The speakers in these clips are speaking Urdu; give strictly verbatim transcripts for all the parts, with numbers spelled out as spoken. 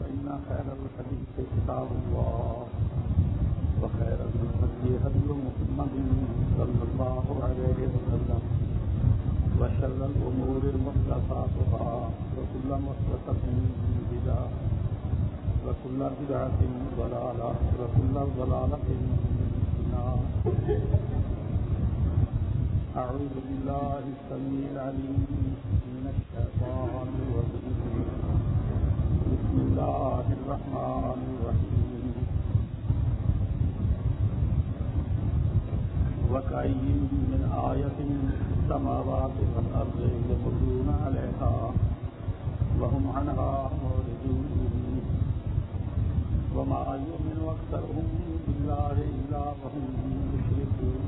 فإن خير الحديث كتاب الله وخير الهدي هدي محمد صلى الله عليه وسلم وشر الأمور محدثاتها وكل محدثة بدعة وكل بدعة ضلالة وكل ضلالة في النار. أعوذ بالله السميع العليم من الشيطان الرجيم. بسم الله الرحمن الرحيم. وكأين من آية في السماوات والأرض يمرون عليها وهم عنها معرضون وما يؤمن أكثرهم بالله إلا وهم مشركون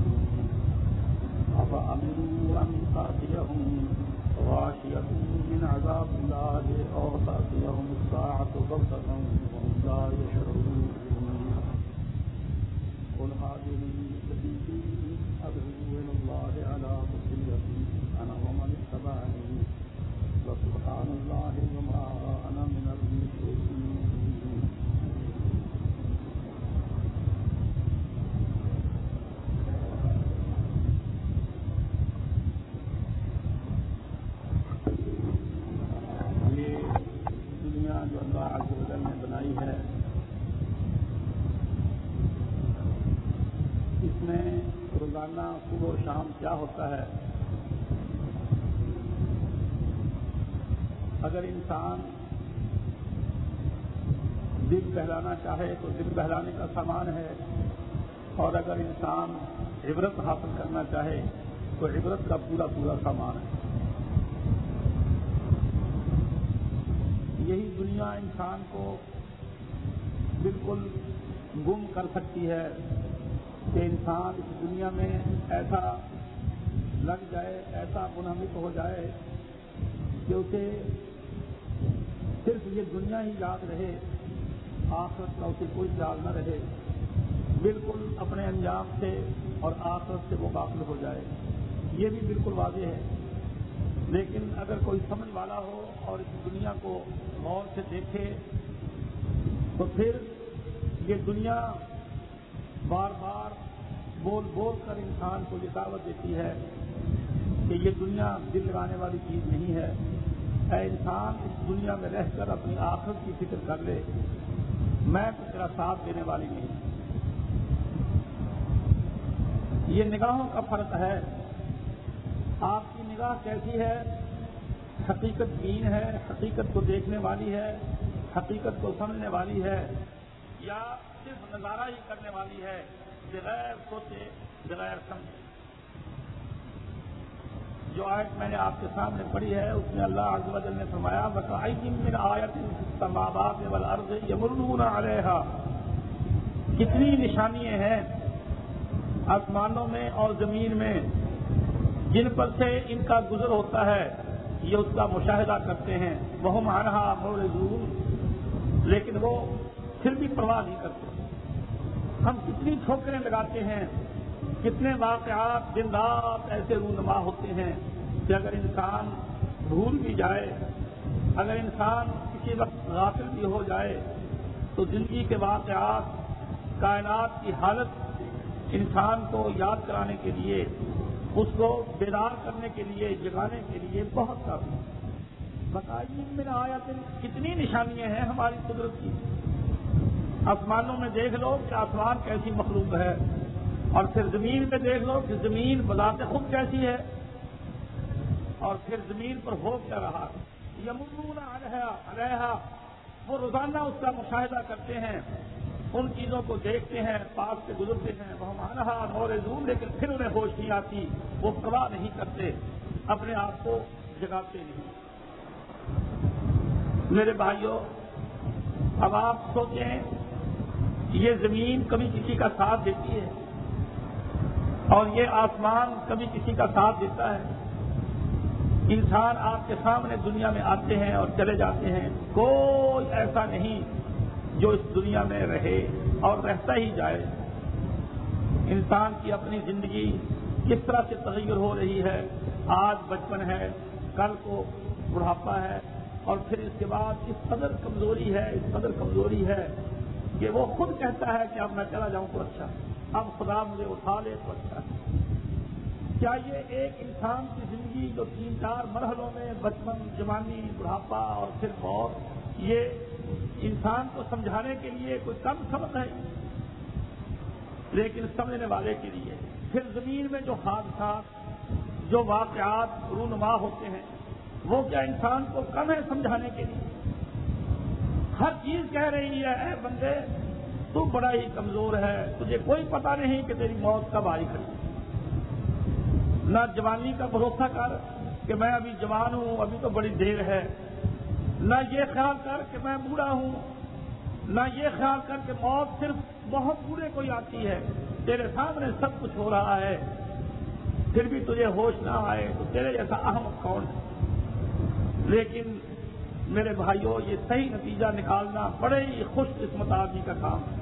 أفأمنوا أن تأتيهم غاشية من عذاب الله أو تأتيهم الساعة بغتة وهم لا يشعرون. قل هذه سبيلي أدعو إلى الله على بصيرة أنا ومن اتبعني وسبحان الله وما أنا من المشركين. جو اللہ عز و جل نے بنائی ہے اس میں روزانہ صبح و شام کیا ہوتا ہے. اگر انسان دل بہلانا چاہے تو دل بہلانے کا سامان ہے، اور اگر انسان عبرت حاصل کرنا چاہے تو عبرت کا پورا پورا سامان ہے. یہی دنیا انسان کو بالکل گم کر سکتی ہے کہ انسان اس دنیا میں ایسا لگ جائے، ایسا منہمک ہو جائے کہ اسے صرف یہ دنیا ہی یاد رہے، آخرت کا اسے کوئی خیال نہ رہے، بالکل اپنے انجام سے اور آخرت سے وہ غافل ہو جائے. یہ بھی بالکل واضح ہے. لیکن اگر کوئی سمجھ والا ہو اور اس دنیا کو غور سے دیکھے تو پھر یہ دنیا بار بار بول بول کر انسان کو یہ دعوت دیتی ہے کہ یہ دنیا دل لگانے والی چیز نہیں ہے. اے انسان، اس دنیا میں رہ کر اپنی آخرت کی فکر کر لے، میں تو تیرا ساتھ دینے والی نہیں. یہ نگاہوں کا فرق ہے. آپ کی نگاہ کیسی ہے؟ حقیقت بین ہے، حقیقت کو دیکھنے والی ہے، حقیقت کو سمجھنے والی ہے، یا صرف نظارہ ہی کرنے والی ہے بغیر سوچے بغیر سمجھے. جو آیت میں نے آپ کے سامنے پڑھی ہے اس میں اللہ عز و جل نے فرمایا وَكَأَيٍّ مِّنْ آیَةٍ فِي السَّمَاوَاتِ وَالْأَرْضِ يَمُرُّونَ عَلَيْهَا. کتنی نشانیاں ہیں آسمانوں میں اور زمین میں جن پر سے ان کا گزر ہوتا ہے، یہ اس کا مشاہدہ کرتے ہیں. وَهُمْ عَنْهَا مُعْرِضُونَ، لیکن وہ پھر بھی پرواہ نہیں کرتے. ہم کتنی ٹھوکریں لگاتے ہیں، کتنے واقعات دن رات ایسے رونما ہوتے ہیں کہ اگر انسان بھول بھی جائے، اگر انسان کسی وقت غافل بھی ہو جائے تو زندگی کے واقعات، کائنات کی حالت انسان کو یاد کرانے کے لیے، اس کو بیدار کرنے کے لیے، جگانے کے لیے بہت کافی. بتائیے میں آیات کتنی نشانیاں ہیں ہماری قدرت کی. آسمانوں میں دیکھ لو کہ آسمان کیسی مخلوق ہے، اور پھر زمین میں دیکھ لو کہ زمین بذات خود کیسی ہے، اور پھر زمین پر ہو کیا رہا. یمرون علیہا، وہ روزانہ اس کا مشاہدہ کرتے ہیں، ان چیزوں کو دیکھتے ہیں، پاس سے گزرتے ہیں. وہ عنہا معرضون، لیکن پھر انہیں ہوش نہیں آتی، وہ پرواہ نہیں کرتے، اپنے آپ کو جگاتے نہیں. میرے بھائیوں، اب آپ سوچیں، یہ زمین کبھی کسی کا ساتھ دیتی ہے اور یہ آسمان کبھی کسی کا ساتھ دیتا ہے. انسان آپ کے سامنے دنیا میں آتے ہیں اور چلے جاتے ہیں، کوئی ایسا نہیں جو اس دنیا میں رہے اور رہتا ہی جائے. انسان کی اپنی زندگی کس طرح سے تغیر ہو رہی ہے. آج بچپن ہے، کل کو بڑھاپا ہے، اور پھر اس کے بعد اس قدر کمزوری ہے اس قدر کمزوری ہے کہ وہ خود کہتا ہے کہ اب میں چلا جاؤں تو اچھا، اب خدا مجھے اٹھا لے تو اچھا۔ کیا یہ ایک انسان کی زندگی جو تین چار مرحلوں میں بچپن، جوانی، بڑھاپا اور پھر موت، یہ انسان کو سمجھانے کے لیے کوئی کم سبق ہے؟ لیکن سمجھنے والے کے لیے پھر زمین میں جو حادثات، جو واقعات رونما ہوتے ہیں، وہ کیا انسان کو کم ہے سمجھانے کے لیے؟ ہر چیز کہہ رہی ہے اے بندے تو بڑا ہی کمزور ہے، تجھے کوئی پتہ نہیں کہ تیری موت کب آئی کھڑی۔ نہ جوانی کا بھروسہ کر کہ میں ابھی جوان ہوں، ابھی تو بڑی دیر ہے، نہ یہ خیال کر کہ میں بوڑھا ہوں، نہ یہ خیال کر کہ موت صرف بہت بوڑھے کوئی آتی ہے، تیرے سامنے سب کچھ ہو رہا ہے پھر بھی تجھے ہوش نہ آئے تو تیرے جیسا احمق کون ہے؟ لیکن میرے بھائیوں، یہ صحیح نتیجہ نکالنا بڑے ہی خوش قسمت آدمی کا کام ہے۔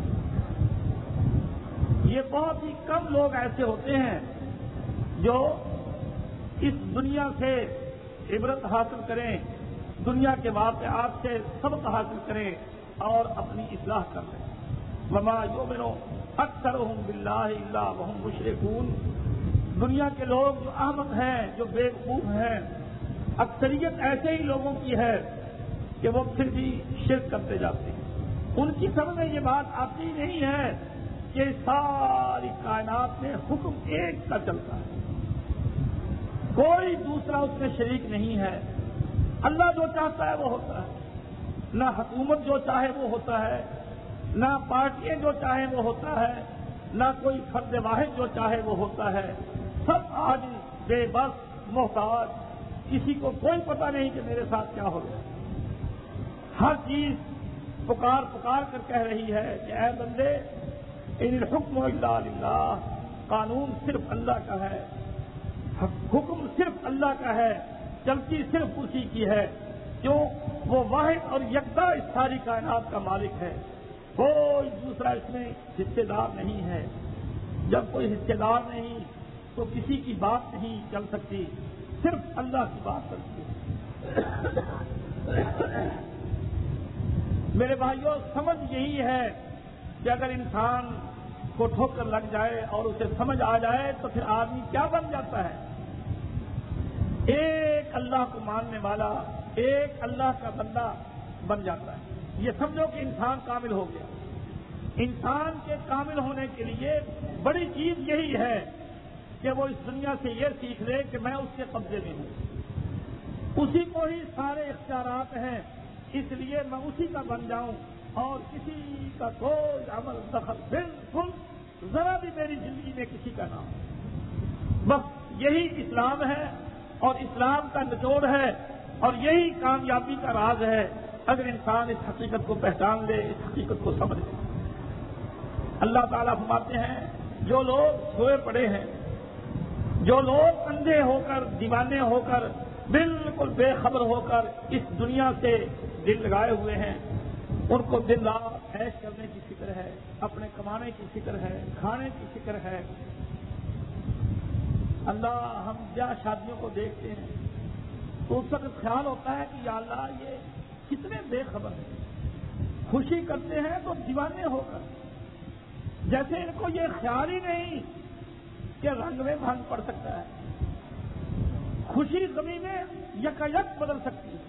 یہ بہت ہی کم لوگ ایسے ہوتے ہیں جو اس دنیا سے عبرت حاصل کریں، دنیا کے واقعات سے سبق حاصل کریں اور اپنی اصلاح کر لیں۔ وما یؤمن اکثرهم باللہ الا وهم مشرکون۔ دنیا کے لوگ جو احمق ہیں، جو بے وقوف ہیں، اکثریت ایسے ہی لوگوں کی ہے کہ وہ پھر بھی شرک کرتے جاتے ہیں۔ ان کی سمجھ میں یہ بات آتی نہیں ہے کہ ساری کائنات میں حکم ایک کا چلتا ہے، کوئی دوسرا اس میں شریک نہیں ہے۔ اللہ جو چاہتا ہے وہ ہوتا ہے، نہ حکومت جو چاہے وہ ہوتا ہے، نہ پارٹیاں جو چاہیں وہ ہوتا ہے، نہ کوئی فرد واحد جو چاہے وہ ہوتا ہے۔ سب آج بے بس، محتاج، کسی کو کوئی پتہ نہیں کہ میرے ساتھ کیا ہو گیا۔ ہر چیز پکار پکار کر کہہ رہی ہے کہ اے بندے ان الحکم الا للہ، قانون صرف اللہ کا ہے، حکم صرف اللہ کا ہے، چلتی صرف اسی کی ہے، کیوں وہ واحد اور یکتا اس ساری کائنات کا مالک ہے، کوئی دوسرا اس میں حصے دار نہیں ہے۔ جب کوئی حصے دار نہیں تو کسی کی بات نہیں چل سکتی، صرف اللہ کی بات چلتی ہے۔ میرے بھائیوں، سمجھ یہی ہے کہ اگر انسان کو ٹھوکر لگ جائے اور اسے سمجھ آ جائے تو پھر آدمی کیا بن جاتا ہے؟ ایک اللہ کو ماننے والا، ایک اللہ کا بندہ بن جاتا ہے۔ یہ سمجھو کہ انسان کامل ہو گیا۔ انسان کے کامل ہونے کے لیے بڑی چیز یہی ہے کہ وہ اس دنیا سے یہ سیکھ لے کہ میں اس کے قبضے میں ہوں، اسی کو ہی سارے اختیارات ہیں، اس لیے میں اسی کا بن جاؤں اور کسی کا کوئی عمل دخل بالکل ذرا بھی میری زندگی میں کسی کا نہ ہو۔ بس یہی اسلام ہے اور اسلام کا نچوڑ ہے اور یہی کامیابی کا راز ہے اگر انسان اس حقیقت کو پہچان لے، اس حقیقت کو سمجھ لے۔ اللہ تعالیٰ فرماتے ہیں جو لوگ سوئے پڑے ہیں، جو لوگ اندھے ہو کر، دیوانے ہو کر، بالکل بے خبر ہو کر اس دنیا سے دل لگائے ہوئے ہیں، ان کو دن رات عیش کرنے کی فکر ہے، اپنے کمانے کی فکر ہے، کھانے کی فکر ہے۔ اللہ، ہم بیاہ شادیوں کو دیکھتے ہیں تو اس وقت خیال ہوتا ہے کہ یا اللہ یہ کتنے بے خبر ہیں، خوشی کرتے ہیں تو دیوانے ہو کر، جیسے ان کو یہ خیال ہی نہیں کہ رنگ میں بھنگ پڑ سکتا ہے، خوشی غمی میں یکایک بدل سکتی ہے،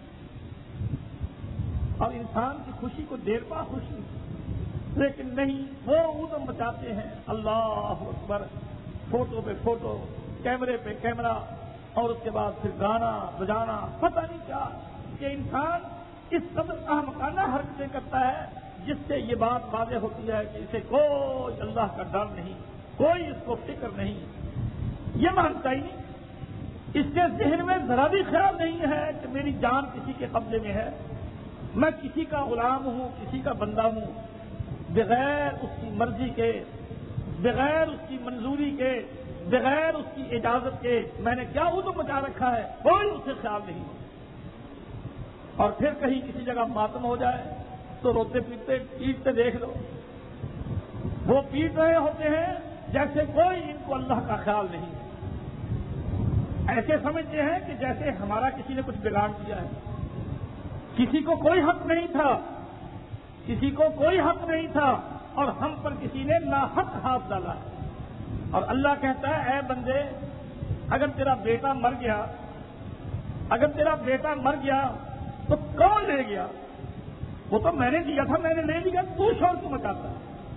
اور انسان کی خوشی کو دیر پا خوشی، لیکن نہیں، وہ ادھم مچاتے ہیں۔ اللہ اکبر، فوٹو پہ فوٹو، کیمرے پہ کیمرہ، اور اس کے بعد پھر گانا بجانا، پتہ نہیں کیا، کہ انسان اس قدر احمقانہ حرکتیں کرتا ہے جس سے یہ بات واضح ہوتی ہے کہ اسے کوئی اللہ کا ڈر نہیں، کوئی اس کو فکر نہیں، یہ مانتا ہی نہیں، اس کے ذہن میں ذرا بھی خیال نہیں ہے کہ میری جان کسی کے قبضے میں ہے، میں کسی کا غلام ہوں، کسی کا بندہ ہوں، بغیر اس کی مرضی کے، بغیر اس کی منظوری کے، بغیر اس کی اجازت کے میں نے کیا ادھم مچا رکھا ہے، کوئی اسے خیال نہیں۔ اور پھر کہیں کسی جگہ ماتم ہو جائے تو روتے پیٹتے پیٹتے دیکھ لو، وہ پیٹ رہے ہوتے ہیں جیسے کوئی ان کو اللہ کا خیال نہیں ہے، ایسے سمجھتے ہیں کہ جیسے ہمارا کسی نے کچھ بگاڑ دیا ہے۔ کسی کو کوئی حق نہیں تھا، کسی کو کوئی حق نہیں تھا، اور ہم پر کسی نے ناحق ہاتھ ڈالا ہے۔ اور اللہ کہتا ہے اے بندے، اگر تیرا بیٹا مر گیا اگر تیرا بیٹا مر گیا تو کون لے گیا؟ وہ تو میں نے دیا تھا، میں نے لے لیا، تو شور کیوں مچاتا؟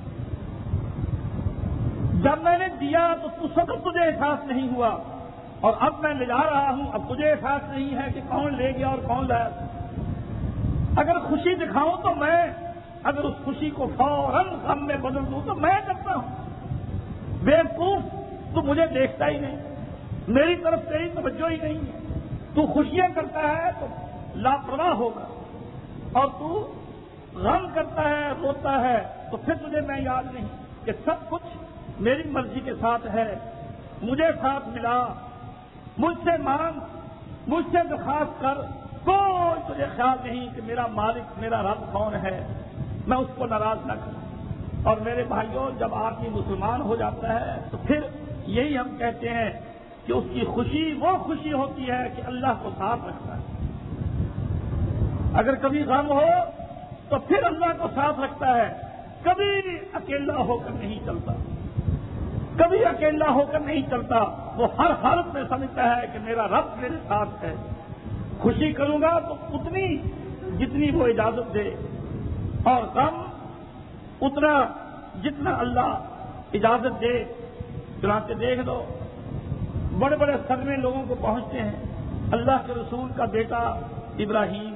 جب میں نے دیا تو اس وقت تجھے احساس نہیں ہوا، اور اب میں لے جا رہا ہوں، اب تجھے احساس نہیں ہے کہ کون لے گیا اور کون لایا۔ اگر خوشی دکھاؤں تو میں، اگر اس خوشی کو فوراً غم میں بدل دوں تو میں کرتا ہوں۔ بیوقوف، تو مجھے دیکھتا ہی نہیں، میری طرف تیری توجہ ہی نہیں ہے، تو خوشیاں کرتا ہے تو لاپرواہ ہوگا، اور تو غم کرتا ہے، روتا ہے، تو پھر تجھے میں یاد نہیں کہ سب کچھ میری مرضی کے ساتھ ہے، مجھے ساتھ ملا، مجھ سے مانگ، مجھ سے درخواست کر، کوئی تجھے خیال نہیں کہ میرا مالک، میرا رب کون ہے، میں اس کو ناراض نہ کروں۔ اور میرے بھائیوں، جب آدمی مسلمان ہو جاتا ہے تو پھر یہی ہم کہتے ہیں کہ اس کی خوشی وہ خوشی ہوتی ہے کہ اللہ کو ساتھ رکھتا ہے۔ اگر کبھی غم ہو تو پھر اللہ کو ساتھ رکھتا ہے، کبھی اکیلا ہو کر نہیں چلتا، کبھی اکیلا ہو کر نہیں چلتا، وہ ہر حالت میں سمجھتا ہے کہ میرا رب میرے ساتھ ہے۔ خوشی کروں گا تو اتنی جتنی وہ اجازت دے، اور غم اتنا جتنا اللہ اجازت دے۔ چنانچہ دیکھ لو، بڑے بڑے صدمے لوگوں کو پہنچتے ہیں۔ اللہ کے رسول کا بیٹا ابراہیم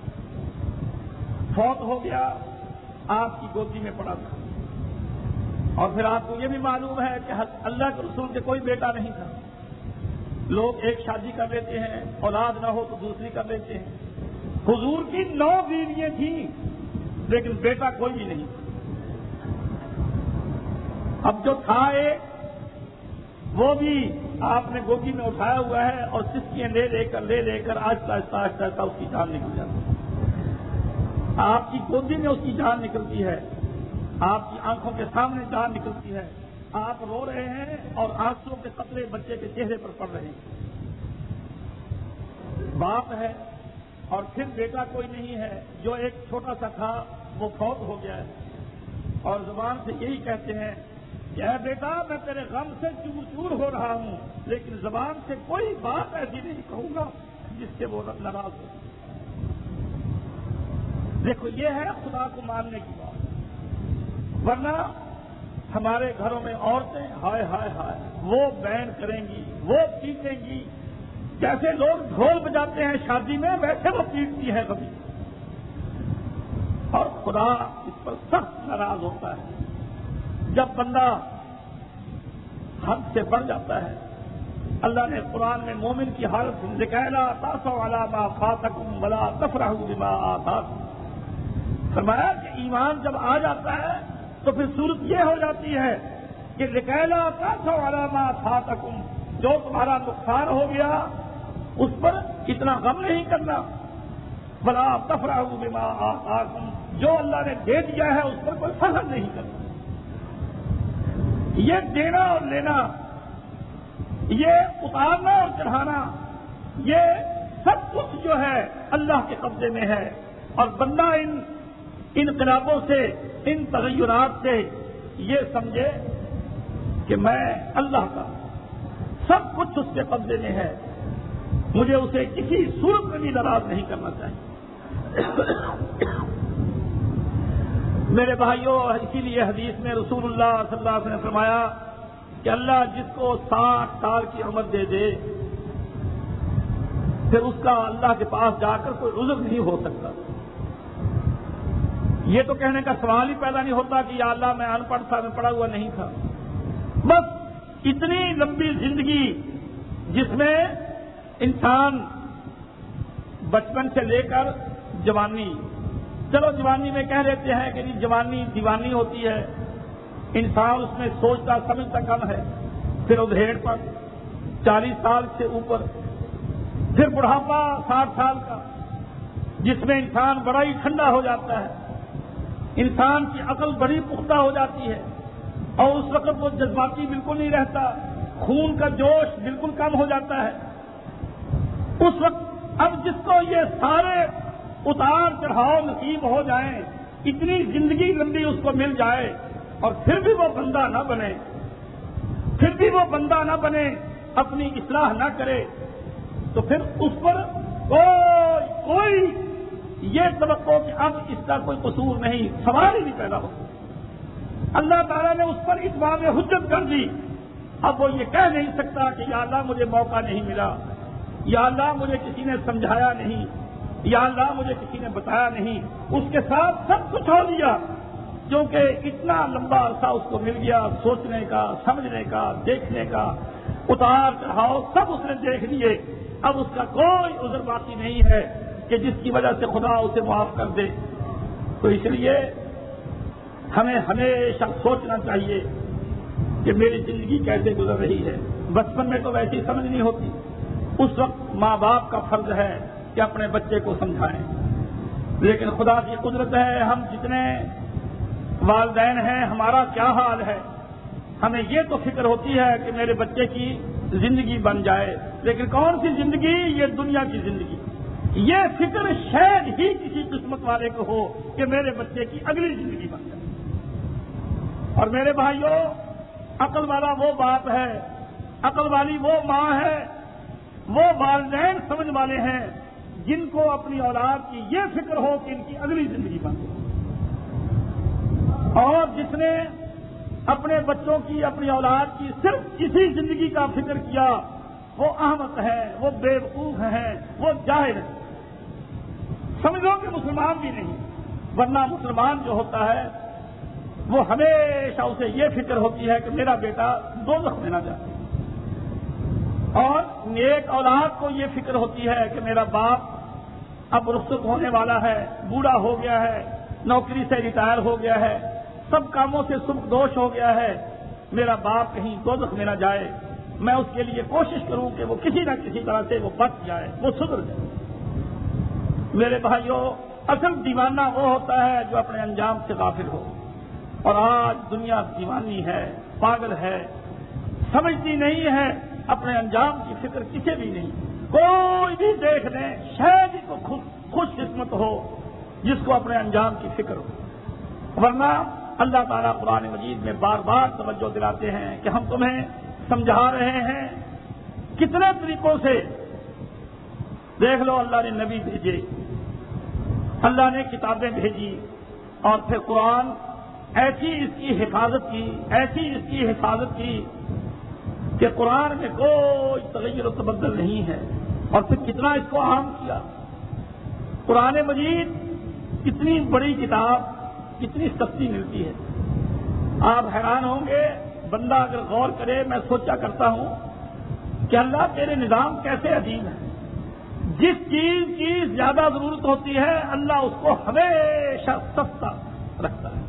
فوت ہو گیا، آپ کی گودی میں پڑا تھا، اور پھر آپ کو یہ بھی معلوم ہے کہ اللہ کے رسول کے کوئی بیٹا نہیں تھا۔ لوگ ایک شادی کر لیتے ہیں، اولاد نہ ہو تو دوسری کر لیتے ہیں۔ حضور کی نو بیویاں تھیں لیکن بیٹا کوئی بھی نہیں۔ اب جو تھا ایک، وہ بھی آپ نے گودی میں اٹھایا ہوا ہے، اور سسکیاں لے لے کر لے لے کر آہستہ آہستہ آہستہ آہستہ اس کی جان نکل جاتی ہے۔ آپ کی گودی میں اس کی جان نکلتی ہے، آپ کی آنکھوں کے سامنے جان نکلتی ہے، آپ رو رہے ہیں اور آنسوؤں کے قطرے بچے کے چہرے پر پڑ رہے ہیں۔ باپ ہے اور پھر بیٹا کوئی نہیں ہے، جو ایک چھوٹا سا تھا وہ فوت ہو گیا ہے، اور زبان سے یہی کہتے ہیں کہ اے بیٹا، میں تیرے غم سے چور چور ہو رہا ہوں، لیکن زبان سے کوئی بات ایسی نہیں کہوں گا جس سے وہ ناراض ہو۔ دیکھو، یہ ہے خدا کو ماننے کی بات، ورنہ ہمارے گھروں میں عورتیں ہائے ہائے ہائے وہ بین کریں گی، وہ پیٹیں گی، جیسے لوگ ڈھول بجاتے ہیں شادی میں ویسے وہ پیٹتی ہے کبھی، اور خدا اس پر سخت ناراض ہوتا ہے جب بندہ حد سے بڑھ جاتا ہے۔ اللہ نے قرآن میں مومن کی حالت ذکرا تاسو علی ما فاتکم ولا تفرحوا بما آتاکم، فرمایا کہ ایمان جب آ جاتا ہے تو پھر صورت یہ ہو جاتی ہے کہ ذکرا تاسو علی ما فاتکم، جو تمہارا نقصان ہو گیا اس پر اتنا غم نہیں کرنا، ولا تفرحوا بما آتاکم، جو اللہ نے دے دیا ہے اس پر کوئی فخر نہیں کرنا۔ یہ دینا اور لینا، یہ اتارنا اور چڑھانا، یہ سب کچھ جو ہے اللہ کے قبضے میں ہے، اور بندہ ان انقلابوں سے، ان تغیرات سے یہ سمجھے کہ میں اللہ کا، سب کچھ اس کے قبضے میں ہے، مجھے اسے کسی صورت میں بھی ناراض نہیں کرنا چاہیے۔ میرے بھائیوں، اسی لیے حدیث میں رسول اللہ صلی اللہ علیہ وسلم نے فرمایا کہ اللہ جس کو ساٹھ سال کی عمر دے دے، پھر اس کا اللہ کے پاس جا کر کوئی عذر نہیں ہو سکتا۔ یہ تو کہنے کا سوال ہی پیدا نہیں ہوتا کہ یا اللہ میں ان پڑھ تھا، میں پڑھا ہوا نہیں تھا۔ بس اتنی لمبی زندگی جس میں انسان بچپن سے لے کر جوانی، چلو جوانی میں کہہ لیتے ہیں کہ جوانی دیوانی ہوتی ہے، انسان اس میں سوچتا سمجھتا کم ہے، پھر ادھیڑ پر چالیس سال سے اوپر، پھر بڑھاپا ساٹھ سال کا جس میں انسان بڑا ہی ٹھنڈا ہو جاتا ہے، انسان کی عقل بڑی پختہ ہو جاتی ہے، اور اس وقت وہ جذباتی بالکل نہیں رہتا، خون کا جوش بالکل کم ہو جاتا ہے۔ اس وقت اب جس کو یہ سارے اتار چڑھاؤ نصیب ہو جائیں، اتنی زندگی لمبی اس کو مل جائے، اور پھر بھی وہ بندہ نہ بنے، پھر بھی وہ بندہ نہ بنے، اپنی اصلاح نہ کرے، تو پھر اس پر کوئی کوئی یہ توقع کہ اب اس کا کوئی قصور نہیں، سوال ہی نہیں پیدا ہو۔ اللہ تعالیٰ نے اس پر اتمام حجت کر دی، اب وہ یہ کہہ نہیں سکتا کہ یا اللہ مجھے موقع نہیں ملا، یا اللہ مجھے کسی نے سمجھایا نہیں، یا اللہ مجھے کسی نے بتایا نہیں۔ اس کے ساتھ سب کچھ ہو لیا، کیونکہ اتنا لمبا عرصہ اس کو مل گیا سوچنے کا، سمجھنے کا، دیکھنے کا، اتار چڑھاؤ سب اس نے دیکھ لیے۔ اب اس کا کوئی عذر باقی نہیں ہے کہ جس کی وجہ سے خدا اسے معاف کر دے۔ تو اس لیے ہمیں ہمیشہ سوچنا چاہیے کہ میری زندگی کیسے گزر رہی ہے۔ بچپن میں تو ویسی سمجھ نہیں ہوتی، اس وقت ماں باپ کا فرض ہے کہ اپنے بچے کو سمجھائیں، لیکن خدا کی قدرت ہے، ہم جتنے والدین ہیں ہمارا کیا حال ہے، ہمیں یہ تو فکر ہوتی ہے کہ میرے بچے کی زندگی بن جائے، لیکن کون سی زندگی؟ یہ دنیا کی زندگی۔ یہ فکر شاید ہی کسی قسمت والے کو ہو کہ میرے بچے کی اگلی زندگی بن جائے۔ اور میرے بھائیوں، عقل والا وہ باپ ہے، عقل والی وہ ماں ہے، وہ والدین سمجھ والے ہیں جن کو اپنی اولاد کی یہ فکر ہو کہ ان کی اگلی زندگی بن جائے۔ اور جس نے اپنے بچوں کی، اپنی اولاد کی صرف اسی زندگی کا فکر کیا، وہ احمق ہے، وہ بے وقوف ہیں، وہ جاہل ہے۔ سمجھو کہ مسلمان بھی نہیں، ورنہ مسلمان جو ہوتا ہے وہ ہمیشہ اسے یہ فکر ہوتی ہے کہ میرا بیٹا دوزخ میں نہ جائے، اور نیک اولاد کو یہ فکر ہوتی ہے کہ میرا باپ اب رخصت ہونے والا ہے، بوڑھا ہو گیا ہے، نوکری سے ریٹائر ہو گیا ہے، سب کاموں سے سبک دوش ہو گیا ہے، میرا باپ کہیں دوزخ میں نہ جائے، میں اس کے لیے کوشش کروں کہ وہ کسی نہ کسی طرح سے وہ بچ جائے، وہ سدھر جائے۔ میرے بھائیوں، اصل دیوانہ وہ ہوتا ہے جو اپنے انجام سے غافل ہو، اور آج دنیا دیوانی ہے، پاگل ہے، سمجھتی نہیں ہے، اپنے انجام کی فکر کسی بھی نہیں۔ کوئی بھی دیکھ لیں، شاید ہی کو خوش قسمت ہو جس کو اپنے انجام کی فکر ہو، ورنہ اللہ تعالیٰ قرآن مجید میں بار بار توجہ دلاتے ہیں کہ ہم تمہیں سمجھا رہے ہیں کتنے طریقوں سے۔ دیکھ لو، اللہ نے نبی بھیجے، اللہ نے کتابیں بھیجی، اور پھر قرآن ایسی اس کی حفاظت کی، ایسی اس کی حفاظت کی کہ قرآن میں کوئی تغیر و تبدل نہیں ہے، اور پھر کتنا اس کو عام کیا۔ قرآن مجید کتنی بڑی کتاب، کتنی سستی ملتی ہے، آپ حیران ہوں گے۔ بندہ اگر غور کرے، میں سوچا کرتا ہوں کہ اللہ تیرے نظام کیسے عجیب ہے۔ جس چیز کی زیادہ ضرورت ہوتی ہے اللہ اس کو ہمیشہ سستا رکھتا ہے۔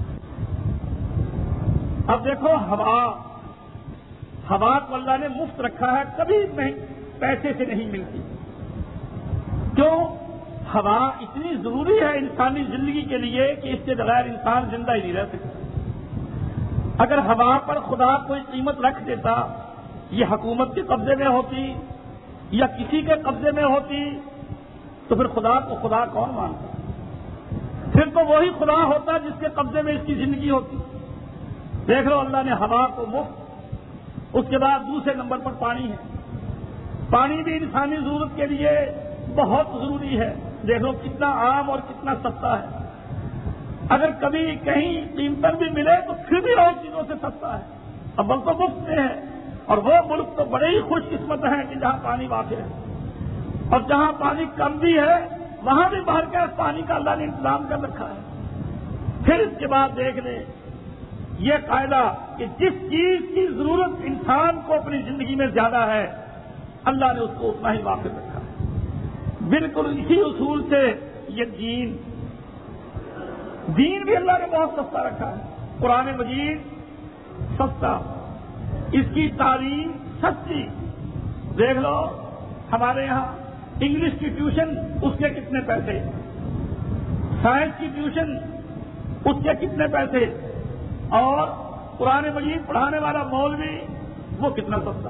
اب دیکھو، ہوا ہوا کو اللہ نے مفت رکھا ہے، کبھی پیسے سے نہیں ملتی۔ کیوں؟ ہوا اتنی ضروری ہے انسانی زندگی کے لیے کہ اس کے بغیر انسان زندہ ہی نہیں رہ سکتا۔ اگر ہوا پر خدا کوئی قیمت رکھ دیتا، یہ حکومت کے قبضے میں ہوتی یا کسی کے قبضے میں ہوتی، تو پھر خدا کو خدا کون مانتا؟ پھر تو وہی خدا ہوتا جس کے قبضے میں اس کی زندگی ہوتی۔ دیکھ لو، اللہ نے ہوا کو مفت، اس کے بعد دوسرے نمبر پر پانی ہے۔ پانی بھی انسانی ضرورت کے لیے بہت ضروری ہے۔ دیکھ لو کتنا عام اور کتنا سستا ہے۔ اگر کبھی کہیں قیمتاً بھی ملے تو پھر بھی اور چیزوں سے سستا ہے۔ اب بل تو مفت میں ہے، اور وہ ملک تو بڑے ہی خوش قسمت ہیں کہ جہاں پانی واقع ہے، اور جہاں پانی کم بھی ہے وہاں بھی باہر کا پانی کا اللہ نے انتظام کر رکھا ہے۔ پھر اس کے بعد دیکھ لیں یہ قاعدہ کہ جس چیز کی ضرورت انسان کو اپنی زندگی میں زیادہ ہے اللہ نے اس کو اتنا ہی واقف رکھا ہے۔ بالکل اسی اصول سے یہ دین دین بھی اللہ نے بہت سستا رکھا ہے۔ قرآن مجید سستا، اس کی تعلیم سستی۔ دیکھ لو ہمارے یہاں انگلش کی ٹیوشن، اس کے کتنے پیسے، سائنس کی ٹیوشن اس کے کتنے پیسے، اور قرآن مجید پڑھانے والا مولوی وہ کتنا سستا۔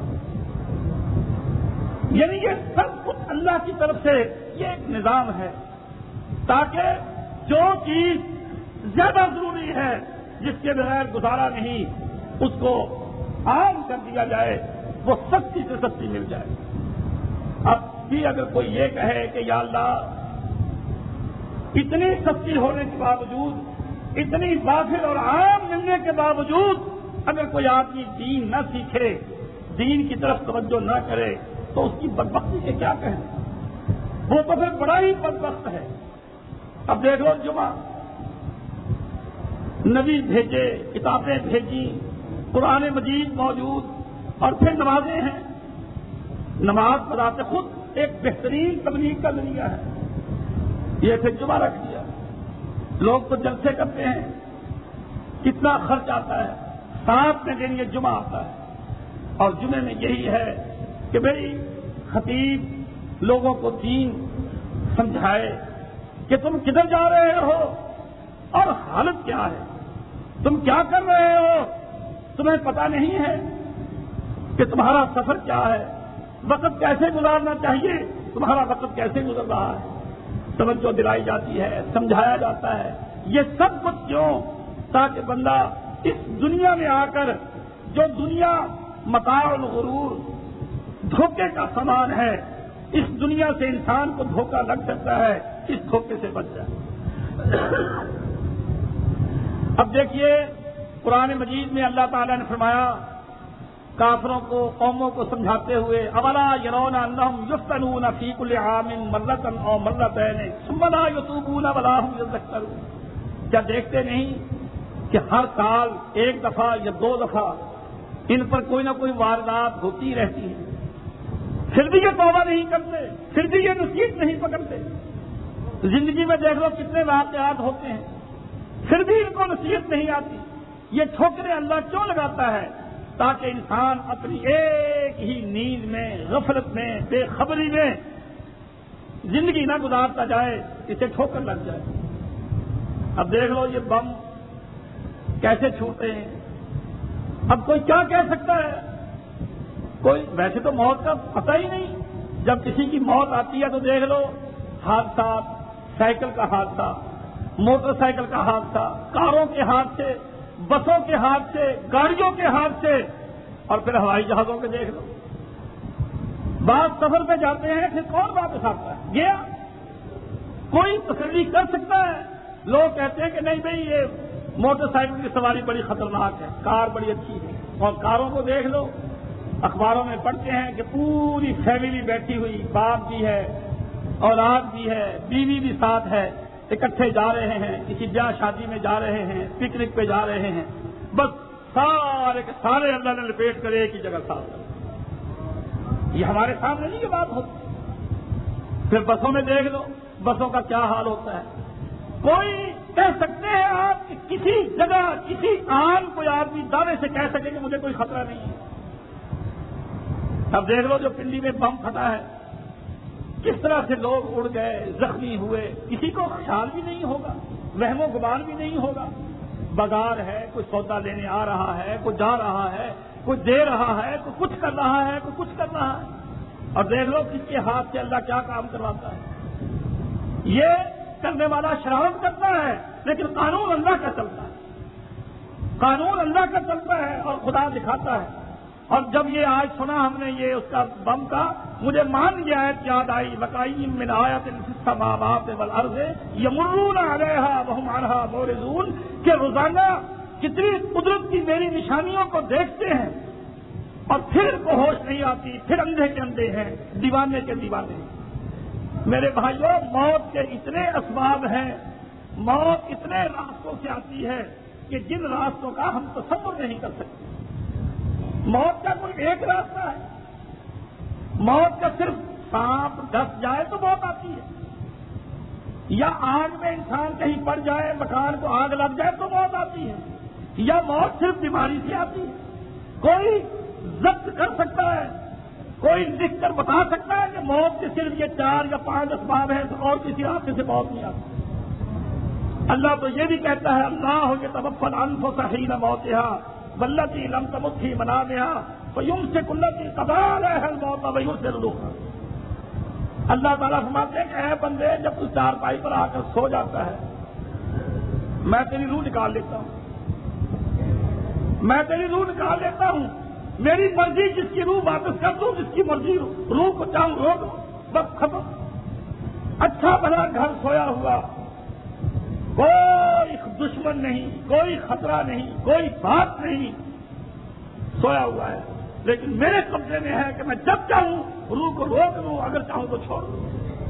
یعنی یہ سب کچھ اللہ کی طرف سے یہ ایک نظام ہے۔ تاکہ جو چیز زیادہ ضروری ہے جس کے بغیر گزارا نہیں اس کو عام کر دیا جائے، وہ سستی سے سستی مل جائے۔ اب بھی اگر کوئی یہ کہے کہ یا اللہ اتنی سستی ہونے کے باوجود، اتنی وافر اور عام ملنے کے باوجود اگر کوئی آدمی دین نہ سیکھے، دین کی طرف توجہ نہ کرے تو اس کی بدبختی کے کیا کہیں؟ وہ تو پھر بڑا ہی بدبخت ہے۔ اب دیکھ لو، جمعہ نبی بھیجے، کتابیں بھیجی، قرآن مجید موجود، اور پھر نمازیں ہیں۔ نماز بذات خود ایک بہترین تبلیغ کا ذریعہ ہے۔ یہ پھر جمعہ رکھ دیا، لوگ تو جلسے کرتے ہیں، کتنا خرچ آتا ہے، ساتھ میں دن یہ جمعہ آتا ہے، اور جمعے میں یہی ہے کہ بھئی خطیب لوگوں کو دین سمجھائے کہ تم کدھر جا رہے ہو اور حالت کیا ہے، تم کیا کر رہے ہو، تمہیں پتہ نہیں ہے کہ تمہارا سفر کیا ہے، وقت کیسے گزارنا چاہیے، تمہارا وقت کیسے گزر رہا ہے، توجہ دلائی جاتی ہے، سمجھایا جاتا ہے۔ یہ سب کچھ کیوں؟ تاکہ بندہ اس دنیا میں آ کر جو دنیا متاع الغرور، دھوکے کا سامان ہے، اس دنیا سے انسان کو دھوکہ لگ سکتا ہے، اس دھوکے سے بچ جائے۔ اب دیکھیے قرآن مجید میں اللہ تعالیٰ نے فرمایا کافروں کو، قوموں کو سمجھاتے ہوئے، اولا یرون انہم یفتنون فی کل عام مرۃ او مرتین ثم لا یتوبون ولا هم یذکرون، کیا دیکھتے نہیں کہ ہر سال ایک دفعہ یا دو دفعہ ان پر کوئی نہ کوئی واردات ہوتی رہتی ہے، پھر بھی یہ توبہ نہیں کرتے، پھر بھی یہ نصیحت نہیں پکڑتے۔ زندگی میں دیکھ لو کتنے واقعات ہوتے ہیں، پھر بھی ان کو نصیحت نہیں آتی۔ یہ ٹھوکریں اللہ کیوں لگاتا ہے؟ تاکہ انسان اپنی ایک ہی نیند میں، غفلت میں، بے خبری میں زندگی نہ گزارتا جائے، اسے ٹھوکر لگ جائے۔ اب دیکھ لو یہ بم کیسے چھوٹتے ہیں، اب کوئی کیا کہہ سکتا ہے؟ کوئی ویسے تو موت کا پتہ ہی نہیں، جب کسی کی موت آتی ہے تو دیکھ لو حادثات، سائیکل کا حادثہ، موٹر سائیکل کا حادثہ، کاروں کے حادثے، بسوں کے حادثے، گاڑیوں کے حادثے، اور پھر ہوائی جہازوں کے دیکھ لو۔ بعض سفر پہ جاتے ہیں پھر کون واپس آتا ہے؟ گیا کوئی تسلی کر سکتا ہے؟ لوگ کہتے ہیں کہ نہیں بھائی یہ موٹر سائیکل کی سواری بڑی خطرناک ہے، کار بڑی اچھی ہے، اور کاروں کو دیکھ لو، اخباروں میں پڑھتے ہیں کہ پوری فیملی بیٹھی ہوئی، باپ بھی ہے، اولاد بھی ہے، بیوی بھی ساتھ ہے، اکٹھے جا رہے ہیں، کسی بیاہ شادی میں جا رہے ہیں، پکنک پہ جا رہے ہیں، بس سارے کے سارے اللہ نے لپیٹ کر ایک ہی جگہ ساتھ کر۔ یہ ہمارے سامنے نہیں یہ بات ہوتی۔ پھر بسوں میں دیکھ لو بسوں کا کیا حال ہوتا ہے۔ کوئی کہہ سکتے ہیں آپ کہ کسی جگہ کسی عام کوئی آدمی دعوے سے کہہ سکے کہ مجھے کوئی خطرہ نہیں ہے؟ اب دیکھ لو جو پنڈی میں بم پھٹا ہے، کس طرح سے لوگ اڑ گئے، زخمی ہوئے، کسی کو خیال بھی نہیں ہوگا، وہم و گمان بھی نہیں ہوگا۔ بازار ہے، کوئی سودا لینے آ رہا ہے، کوئی جا رہا ہے، کوئی دے رہا ہے، کوئی کچھ کر رہا ہے، کوئی کچھ کر رہا ہے، اور دیکھ لو کس کے ہاتھ سے اللہ کیا کام کرواتا ہے۔ یہ کرنے والا شرارت کرتا ہے، لیکن قانون اللہ کا چلتا ہے، قانون اللہ کا چلتا ہے اور خدا دکھاتا ہے۔ اور جب یہ آج سنا ہم نے یہ اس کا بم کا، مجھے مان یہ آیت یاد آئی، وَقَيِّم مِّنْ آیَةٍ فِي السَّمَاوَاتِ وَالْأَرْضِ يَمُرُّونَ عَلَيْهَا وَهُمْ عَنْهَا مُعْرِضُونَ، کہ روزانہ کتنی قدرت کی میری نشانیوں کو دیکھتے ہیں اور پھر ان کو ہوش نہیں آتی، پھر اندھے کے اندھے ہیں، دیوانے کے دیوانے ہیں۔ میرے بھائیوں، موت کے اتنے اسباب ہیں، موت اتنے راستوں سے آتی ہے کہ جن راستوں کا ہم تصور نہیں کر سکتے۔ موت کا کوئی ایک راستہ ہے؟ موت کا صرف سانپ ڈس جائے تو موت آتی ہے، یا آگ میں انسان کہیں پڑ جائے، مکان کو آگ لگ جائے تو موت آتی ہے، یا موت صرف بیماری سے آتی ہے۔ کوئی ضبط کر سکتا ہے، کوئی لکھ کر بتا سکتا ہے کہ موت کے صرف یہ چار یا پانچ اسباب ہیں تو اور کسی راستے سے موت نہیں آتی؟ اللہ تو یہ بھی کہتا ہے، اللہ یتوفی الانفس حین موتها والتي لم تمت في منامها فيمسك التي قضى عليها الموت ويرسل الاخرى۔ اللہ تعالیٰ فرماتے ہیں کہ اے بندے جب تو چارپائی پر آ کر سو جاتا ہے میں تیری روح نکال لیتا ہوں میں تیری روح نکال لیتا ہوں میری مرضی جس کی روح واپس کر دوں جس کی مرضی روح کو چاہوں روک دوں بس ختم اچھا بھلا گھر سویا ہوا کوئی دشمن نہیں کوئی خطرہ نہیں کوئی بات نہیں سویا ہوا ہے لیکن میرے قبضے میں ہے کہ میں جب چاہوں روح کو روک دوں اگر چاہوں تو چھوڑ دوں